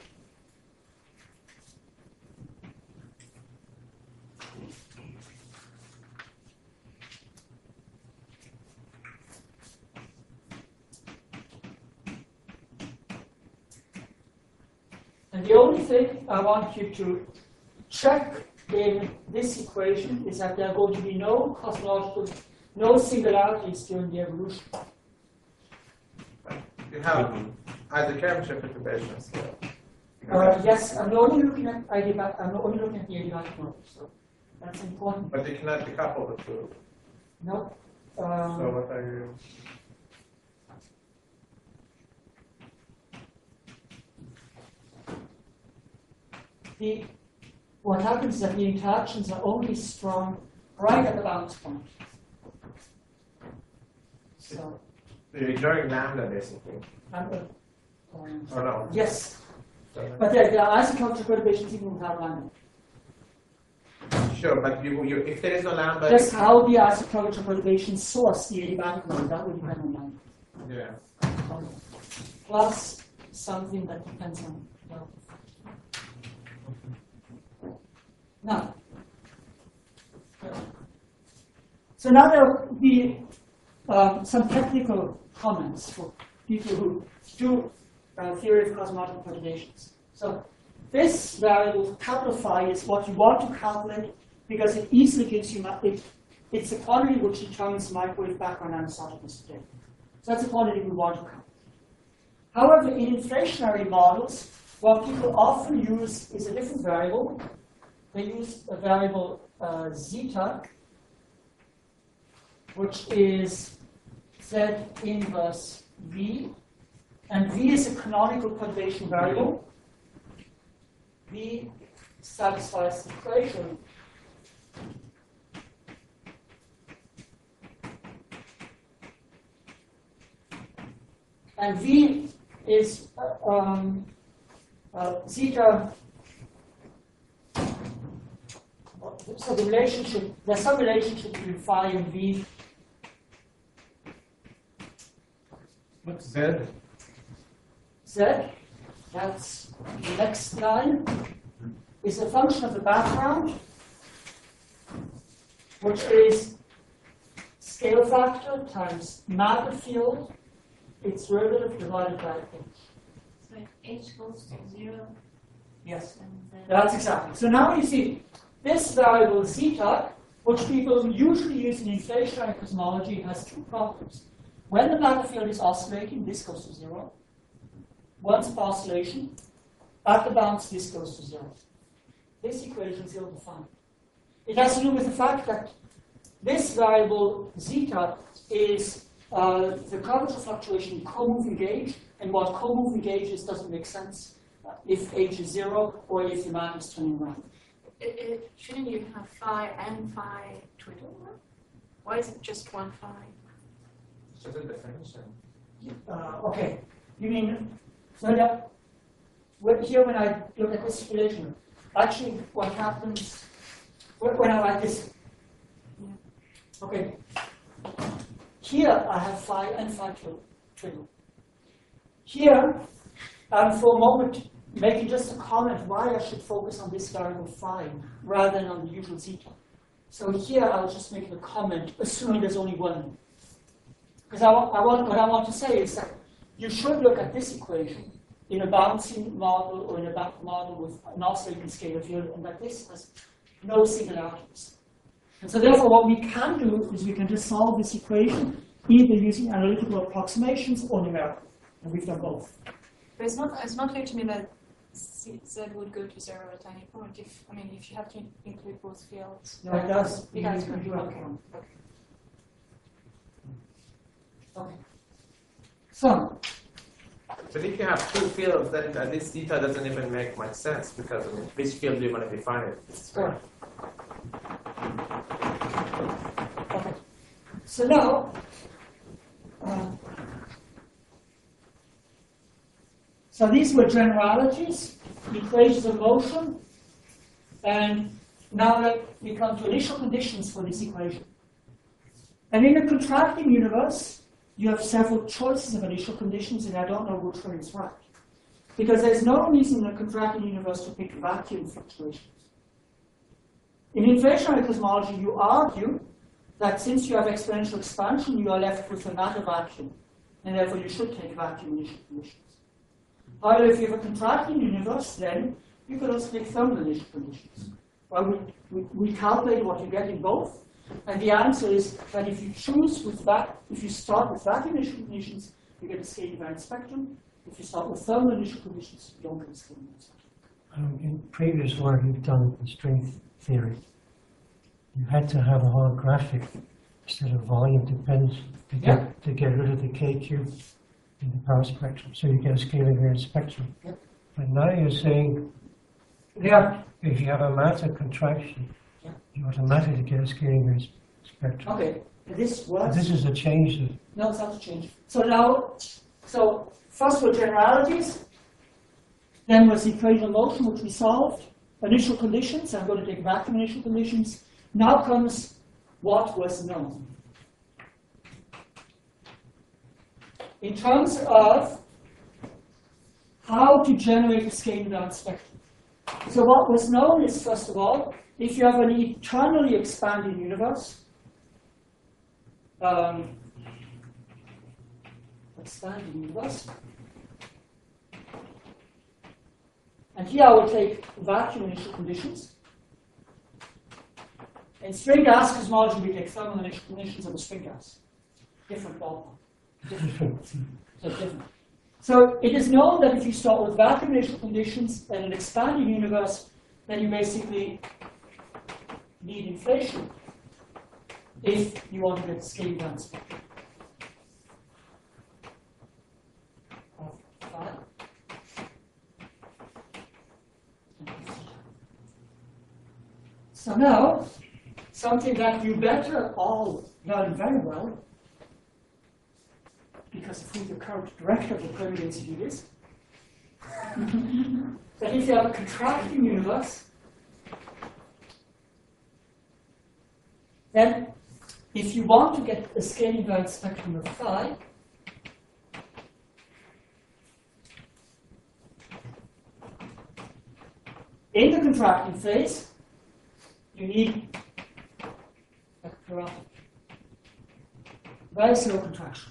And the only thing I want you to check in this equation is that there are going to be no cosmological, no singularities during the evolution. You have either chemical perturbations here. Uh, yes, I'm only looking at adiabatic, I'm only looking at the adiabatic model, so that's important. But you cannot decouple the two. No. Um, So what are you? the, what happens is that the interactions are only strong right at the bounce point. So, You're ignoring lambda basically. I'm, uh, um, Or no? yes, but there, there are isotropic perturbations even without lambda. Sure, but you, you, if there is no lambda, Just how the isotropic perturbation source the adiabatic model, that would depend on lambda. yeah. Plus something that depends on delta. Now, so now there will be um, some technical comments for people who do uh, theory of cosmological perturbations. So this variable, capital phi, is what you want to calculate because it easily gives you, it, it's the quantity which determines microwave background anisotropy today. So that's the quantity we want to calculate. However, in inflationary models, what people often use is a different variable. They use a variable uh, zeta, which is Z inverse V, and V is a canonical perturbation variable. V satisfies the equation. And V is uh, um, uh, zeta. So the relationship, there's some relationship between phi and V. What's Z? Z, that's the next line, is a function of the background, which is scale factor times matter field, its derivative divided by h. So if h goes to zero, Yes, then the that's exactly. So now you see this variable zeta, which people usually use in inflationary cosmology, has two problems. When the matter field is oscillating, this goes to zero. Once of oscillation, at the bounce, this goes to zero. This equation is ill-defined. It has to do with the fact that this variable zeta is uh, the curvature fluctuation in co-moving gauge, and what co-moving gauge is doesn't make sense uh, if h is zero or if the matter is turning around. It, it, shouldn't you have phi and phi twiddle? Why is it just one phi? It's just a definition. Uh, okay, you mean, so that, when, here when I look at this relation, actually what happens, when, when I write this, okay, here I have phi and phi twiddle. Here, I'm for a moment making just a comment why I should focus on this variable phi rather than on the usual zeta. So here I was just making a comment, assuming there's only one. Because I want, I want, what I want to say is that you should look at this equation in a bouncing model or in a back model with an oscillating scalar field, and that this has no singularities. And so therefore what we can do is we can just solve this equation either using analytical approximations or numerical. And we've done both. But it's not, it's not clear to me that Z would go to zero at any point. If I mean, if you have to include both fields. No, it does. It does. You do have Okay. one. Okay. So, But if you have two fields, then uh, this zeta doesn't even make much sense because I mean, which field do you want to define it? Correct. Okay. So now, uh, so these were generalities, equations of motion, and now let we come to initial conditions for this equation. And in a contracting universe, you have several choices of initial conditions, and I don't know which one is right. Because there's no reason in a contracting universe to pick vacuum fluctuations. In inflationary cosmology, you argue that since you have exponential expansion, you are left with a matter vacuum, and therefore you should take vacuum initial conditions. However, if you have a contracting universe, then you could also take thermal initial conditions. Well, we, we, we calculate what you get in both, and the answer is that if you choose with that, if you start with vacuum initial conditions, you get a scale invariant spectrum. If you start with thermal initial conditions, you don't get a scale invariant spectrum. um, in previous work you've done in string theory, you had to have a holographic instead of volume dependent to get, Yeah. to get rid of the K cube in the power spectrum, so you get a scalar invariant spectrum. Yeah. But now you're saying, Yeah. if you have a matter contraction, Yeah. you automatically get a scalar invariant spectrum. Okay. This But works. this is a change of, No, it's not a change. So now, so first were generalities, then was the equation of motion, which we solved. Initial conditions, I'm going to take back from initial conditions. Now comes what was known. In terms of how to generate a scalar invariant spectrum. So what was known is, first of all, if you have an eternally expanding universe, um, expanding universe. And here I will take vacuum initial conditions. In string gas cosmology, we take thermal initial conditions of a string gas. Different ballpark. Different. So different. So it is known that if you start with vacuum initial conditions and an expanding universe, then you basically need inflation if you want to get scalar invariant spectrum. So now, something that you better all learn very well, because of who the current director of the Premier Institute is, that if you have a contracting universe, then if you want to get a scalar invariant spectrum of phi, in the contracting phase, you need a chaotic, very slow contraction.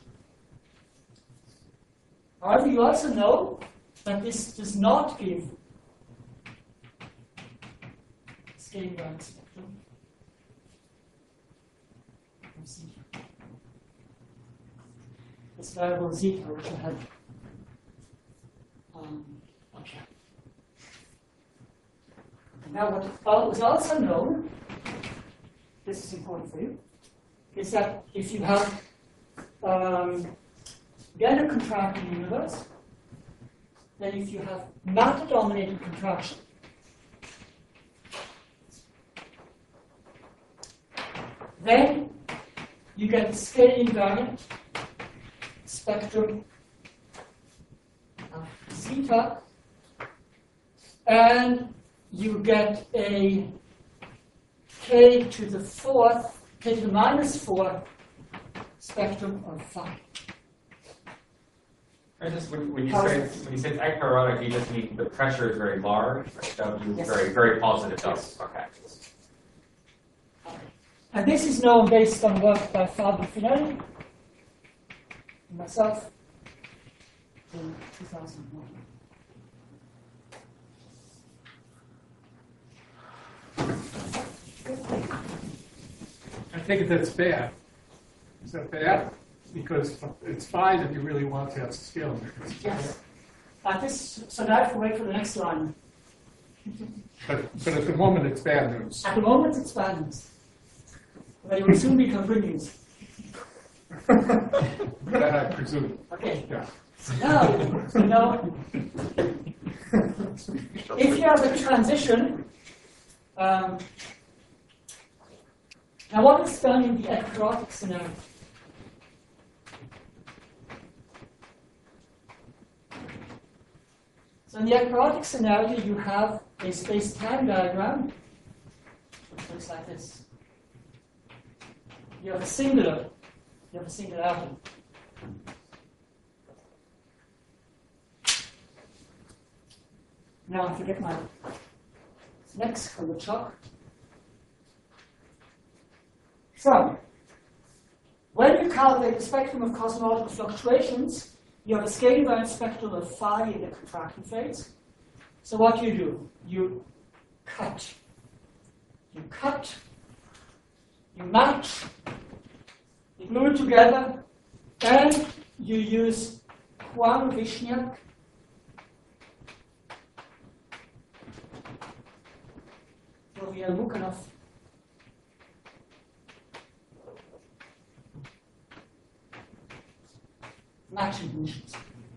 However, you also know that this does not give scalar invariant spectrum of zeta. This variable zeta, which I had um, okay. Now, what is also known, this is important for you, is that if you have um, again a contracting universe, then if you have matter-dominated contraction, then you get a scalar invariant spectrum of zeta, and you get a k to the fourth, k to the minus four spectrum of phi. I just when, when you say when you say it's acharotic, you just mean the pressure is very large, right? W Yes. very very positive. Yes. Okay. And this is known based on work by Fabio Finelli and myself in two thousand one. I think that's bad. Is that bad? Because it's fine if you really want to have scale invariance. Yes. Uh, this, so now I have to wait for the next line. But, but at the moment, it's bad news. At the moment, it's bad news. But it will soon become good news. That I presume. Okay. Yeah. Now, you know, if you have a transition, um, now what is done in the acharotic scenario? So in the acharotic scenario, you have a space-time diagram, which looks like this. You have a singular, you have a singularity. Now I forget my next color chalk. So, when you calculate the spectrum of cosmological fluctuations, you have a scalar invariant spectrum of phi in the contracting phase. So what do you do? You cut. You cut. You match. You glue it together. And you use Quang-Vishniak Uriel Mukhanov. Matching conditions.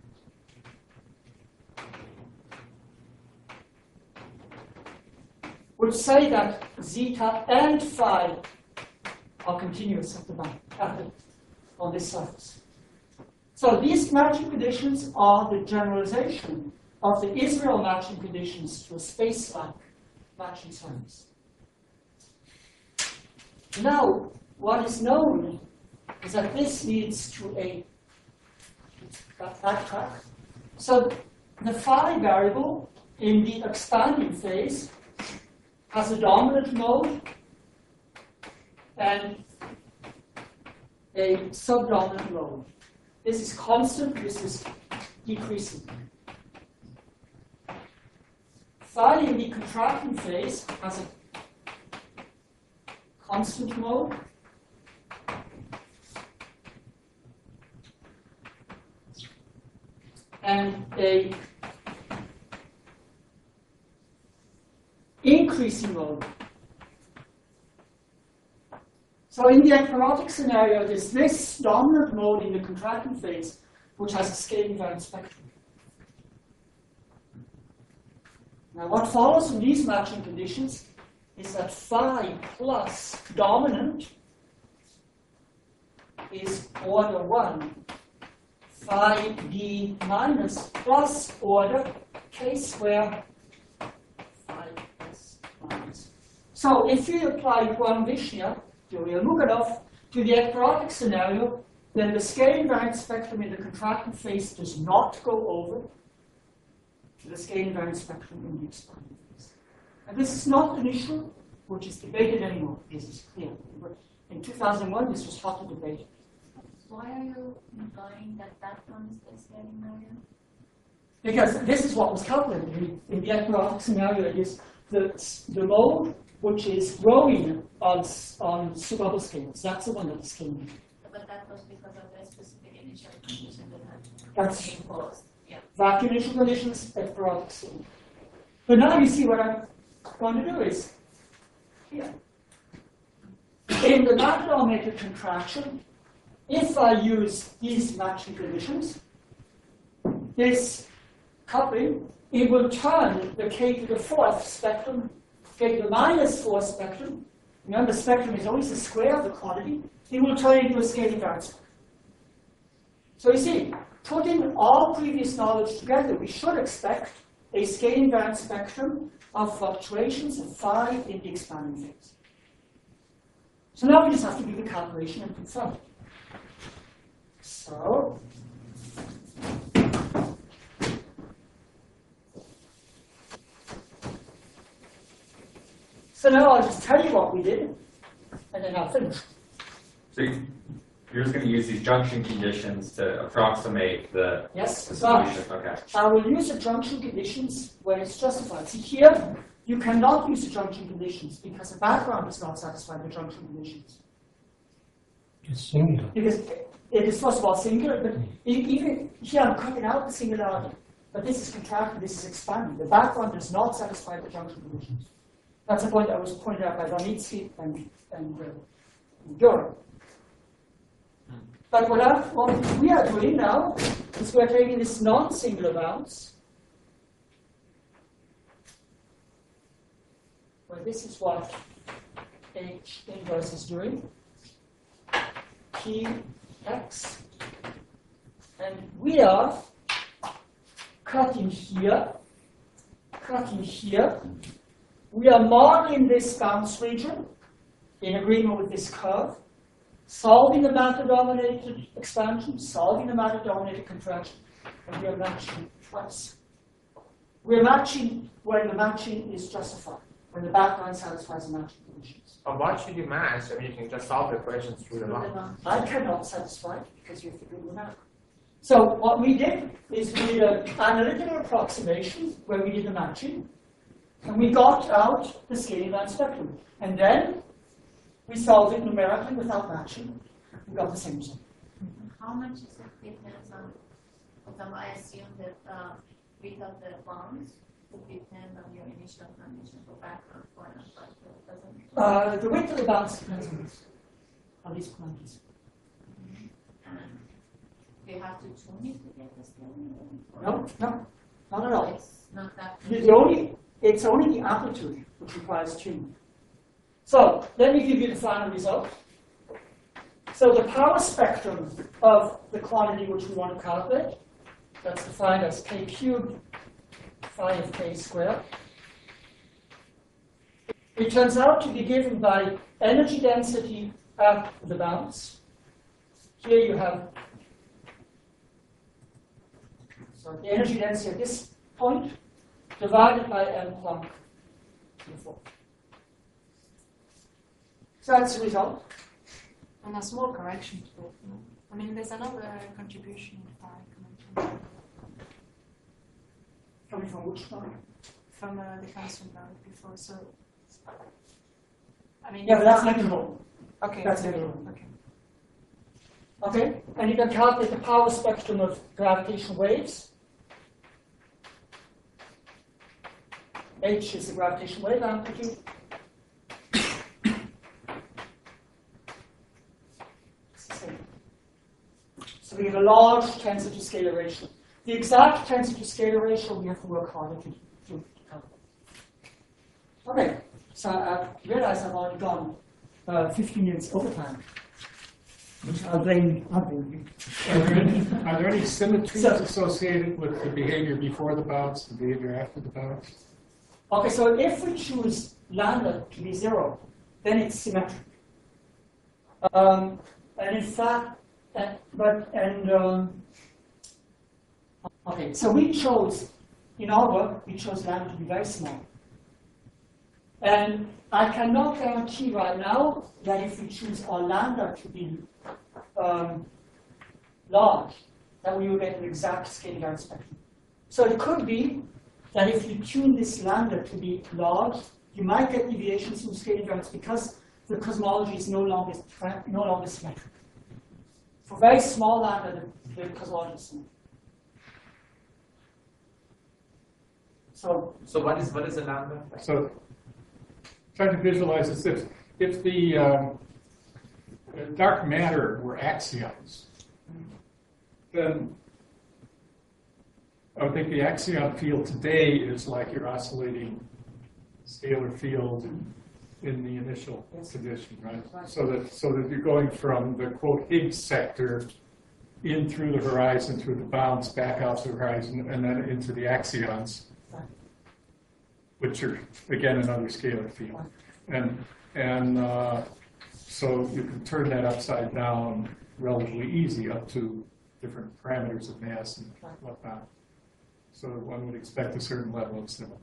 Would say that zeta and phi are continuous at the back, at the, on this surface. So these matching conditions are the generalization of the Israel matching conditions to a space-like matching surface. Now, what is known is that this leads to a backtrack. So the phi variable in the expanding phase has a dominant mode and a subdominant mode. This is constant, this is decreasing. Phi in the contracting phase has a constant mode and a increasing mode. So in the ekpyrotic scenario, there's this dominant mode in the contracting phase, which has a scaling variant spectrum. Now what follows from these matching conditions is that phi plus dominant is order one. Phi d minus plus order k squared phi s minus. So if you apply Guan-Vishnya, Uriel Mukhanov, to the ekpyrotic scenario, then the scaling variant spectrum in the contracting phase does not go over to the scaling variant spectrum in the expanding phase. And this is not an issue which is debated anymore. This is clear. But in two thousand one, this was hotly debated. Why are you implying that that one is the scaling variant? Because this is what was calculated in, in the ekpyrotic scenario. It is the, the mode which is growing on, on subbubble scales. That's the one that is scaling. But that was because of the specific initial condition that had That's imposed. Yeah. vacuum initial conditions, ekpyrotic scale. But now you see what I'm going to do is here. In the matter-dominated contraction, if I use these matching conditions, this coupling, it will turn the k to the fourth spectrum, k to the minus four spectrum. Remember, spectrum is always the square of the quantity. It will turn into a scaling variant spectrum. So you see, putting all previous knowledge together, we should expect a scaling variant spectrum of fluctuations of phi in the expanding phase. So now we just have to do the calculation and confirm it. So, so now I'll just tell you what we did, and then I'll finish. So you- you're just going to use these junction conditions to approximate the, Yes, the so solution. Okay. I will use the junction conditions when it's justified. See here, you cannot use the junction conditions because the background does not satisfy the junction conditions. It's singular. Because it is first of all singular, but e- even here I'm cutting out the singularity. But this is contracting, this is expanding. The background does not satisfy the junction conditions. That's a point that was pointed out by Donitsky and, and uh, Durham. But what, I, what we are doing now is we're taking this non-singular bounce, where this is what H inverse is doing, P x, and we are cutting here, cutting here. We are modeling this bounce region in agreement with this curve, solving the matter-dominated expansion, solving the matter-dominated contraction, and we are matching twice. We are matching when the matching is justified, when the background satisfies the matching conditions. But what should you match? I mean, you can just solve the equations through the law. I cannot satisfy it because you have to do the math. So what we did is we did an analytical approximation where we did the matching, and we got out the scaling variant spectrum. And then we solved it numerically without matching. We got the same result. How much is it depends on, for example, I assume that uh, we got the bonds would depend on your initial condition for background for an particle, doesn't it? Uh, the width of the bounce depends on this, on these quantities. Do you have to tune it to get the scaling? No, no, not at all. It's not that. The the only, it's only the amplitude which requires tuning. So let me give you the final result. So the power spectrum of the quantity which we want to calculate, that's defined as k cubed phi of k squared. It turns out to be given by energy density at the bounce. Here you have so the energy density at this point divided by m Planck to the fourth. So that's the result. And a small correction to it. No? I mean, there's another contribution if I mentioned Coming from which one? from uh, the constant value before. So, I mean, Yeah, but that's not- negligible. Okay, that's okay. negligible. Okay. Okay, and you can calculate the power spectrum of gravitational waves. H is the gravitational wave amplitude. It's the same. So we have a large tensor to scalar ratio. The exact tensor to scalar ratio we have to work harder to, to calculate. Okay, so I realize I've already gone uh, fifteen minutes over time. I'll blame, I'll blame you. Are there any, are there any symmetries So- associated with the behavior before the bounce, the behavior after the bounce? Okay, so if we choose lambda to be zero, then it's symmetric. Um, and in fact, uh, but, and, um, okay, so we chose, in our work, we chose lambda to be very small. And I cannot guarantee right now that if we choose our lambda to be um, large, that we will get an exact scaling down spectrum. So it could be that if you tune this lambda to be large, you might get deviations from scaling values because the cosmology is no longer no longer symmetric. For very small lambda, the, the cosmology is symmetric. So, So what is what is a lambda? So trying to visualize this, if, if the um, dark matter were axions, then I would think the axion field today is like your oscillating scalar field in the initial condition, right? So that so that you're going from the quote Higgs sector in through the horizon, through the bounce, back out to the horizon, and then into the axions, which are again another scalar field. And and uh, so you can turn that upside down relatively easy up to different parameters of mass and whatnot. So one would expect a certain level of symmetry.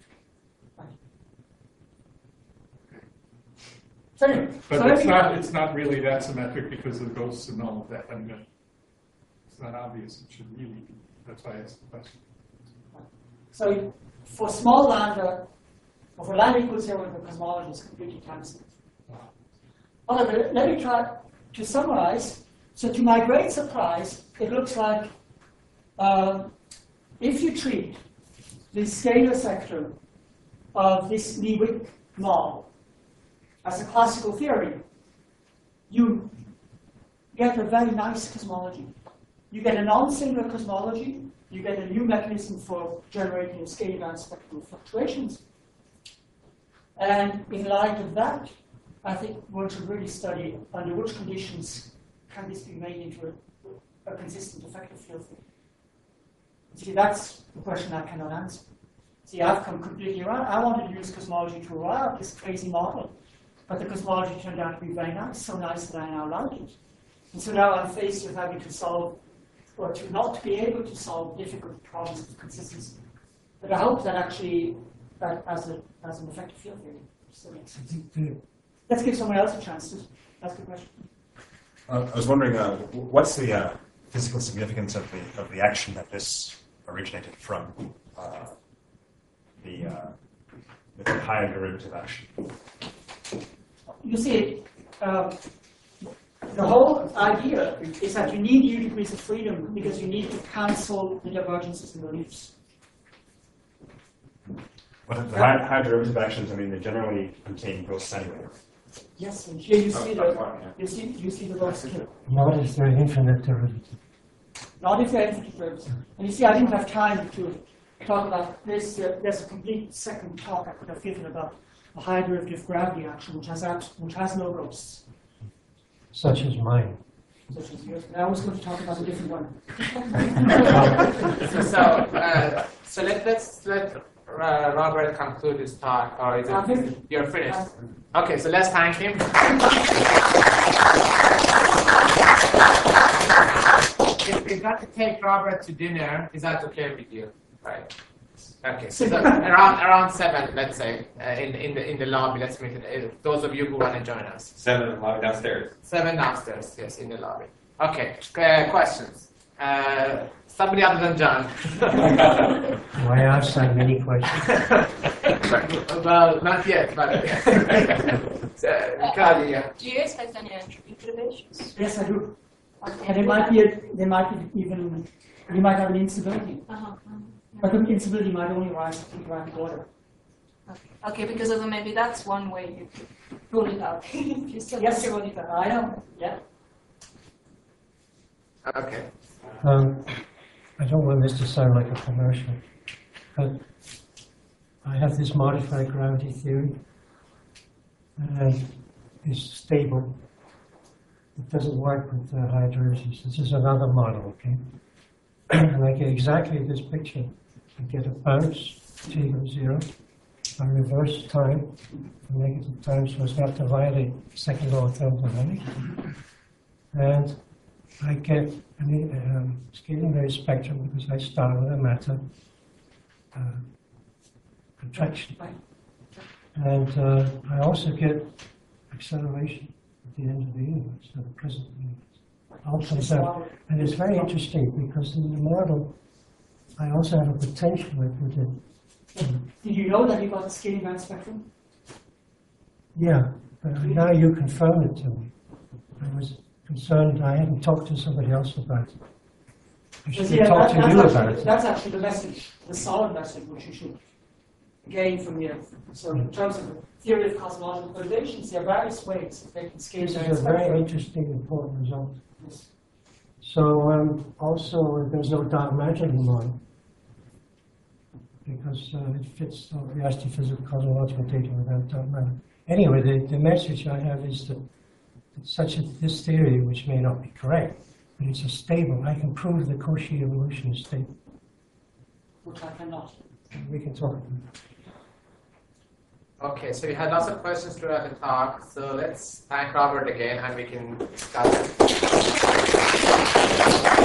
so anyway, But so it's let me- not it's not really that symmetric because of ghosts and all of that. I mean, it's not obvious. It should really be. That's why I asked the question. So for small lambda, or for lambda equals zero, the cosmology is completely time-space. Okay, but let me try to summarize. So to my great surprise, it looks like uh, if you treat the scalar sector of this Lee-Wick model as a classical theory, you get a very nice cosmology. You get a non-singular cosmology. You get a new mechanism for generating scalar band spectral fluctuations. And in light of that, I think one should really study under which conditions can this be made into a, a consistent effective field theory. See, that's the question I cannot answer. See, I've come completely around. I wanted to use cosmology to arrive this crazy model, but the cosmology turned out to be very nice, so nice that I now like it. And so now I'm faced with having to solve, or to not be able to solve difficult problems of consistency. But I hope that actually, that as, a, as an effective field theory, still makes sense. Let's give someone else a chance to ask a question. Uh, I was wondering, uh, what's the uh, physical significance of the of the action that this originated from? Uh, the, uh, the higher derivative action. You see, uh, the whole idea is that you need u degrees of freedom because you need to cancel the divergences in the leaves. Well, the high, high derivative actions, I mean, they generally contain ghosts anyway. Yes, and here you Oh, see that's the, one, yeah. you see, you see the ghost here. Not if they're infinite derivative. Not if they're infinite derivatives. And you see, I didn't have time to talk about this. Uh, there's a complete second talk I could have given about a high derivative gravity action, which has abs- which has no ghosts. Such as mine. Such as yours. And I was going to talk about a different one. So, so, uh, so let, let's let uh, Robert conclude his talk, or is I'm it, finished. you're finished? Okay, so let's thank him. If we got to take Robert to dinner, is that okay with you? Right. Okay, so around around seven, let's say, uh, in in the in the lobby. Let's meet uh, those of you who want to join us. Seven in the lobby downstairs. Seven downstairs, yes, in the lobby. Okay, uh, questions. Uh, somebody other than John. Why ask so many questions? Well, not yet, but uh, Kali, yeah. Do you expect any entropy perturbations? Yes, I do. Okay. And there might be a, there might be even you might have an instability, Uh-huh. but the instability might only rise in rapid order. Okay. Okay, because of the, maybe that's one way you could rule it out. If you still Yes, rule it out. I know. Yeah. Okay. Um, I don't want this to sound like a commercial, but I have this modified gravity theory, and it's stable. It doesn't work with uh, high derivatives. This is another model, okay? And I get exactly this picture. I get a bounce, t equals zero. I reverse time from negative time, so it's not to violate second law of thermodynamics. And I get an um, scaling wave spectrum because I start with a matter uh, contraction. And uh, I also get acceleration at the end of the universe, so the present universe. All comes out. And it's very interesting because in the model, I also have a potential I put in. Did you know that you got a scaling band spectrum? Yeah, but now you confirm it to me. I was concerned, I hadn't talked to somebody else about it. I should Yeah, have talked that- to you that's about actually- it. That's actually the message, the solid message which you should gain from here. So in terms of the theory of cosmological perturbations, there are various ways of making scaling This band is a very spectrum. interesting, important result. So um, also, there's no dark matter in the model because uh, it fits all the astrophysical cosmological data without dark matter. Anyway, the, the message I have is that such a, this theory, which may not be correct, but it's a stable. I can prove the Cauchy evolution is stable. Which I cannot. We can talk about it. Okay, so we had lots of questions throughout the talk, so let's thank Robert again and we can start.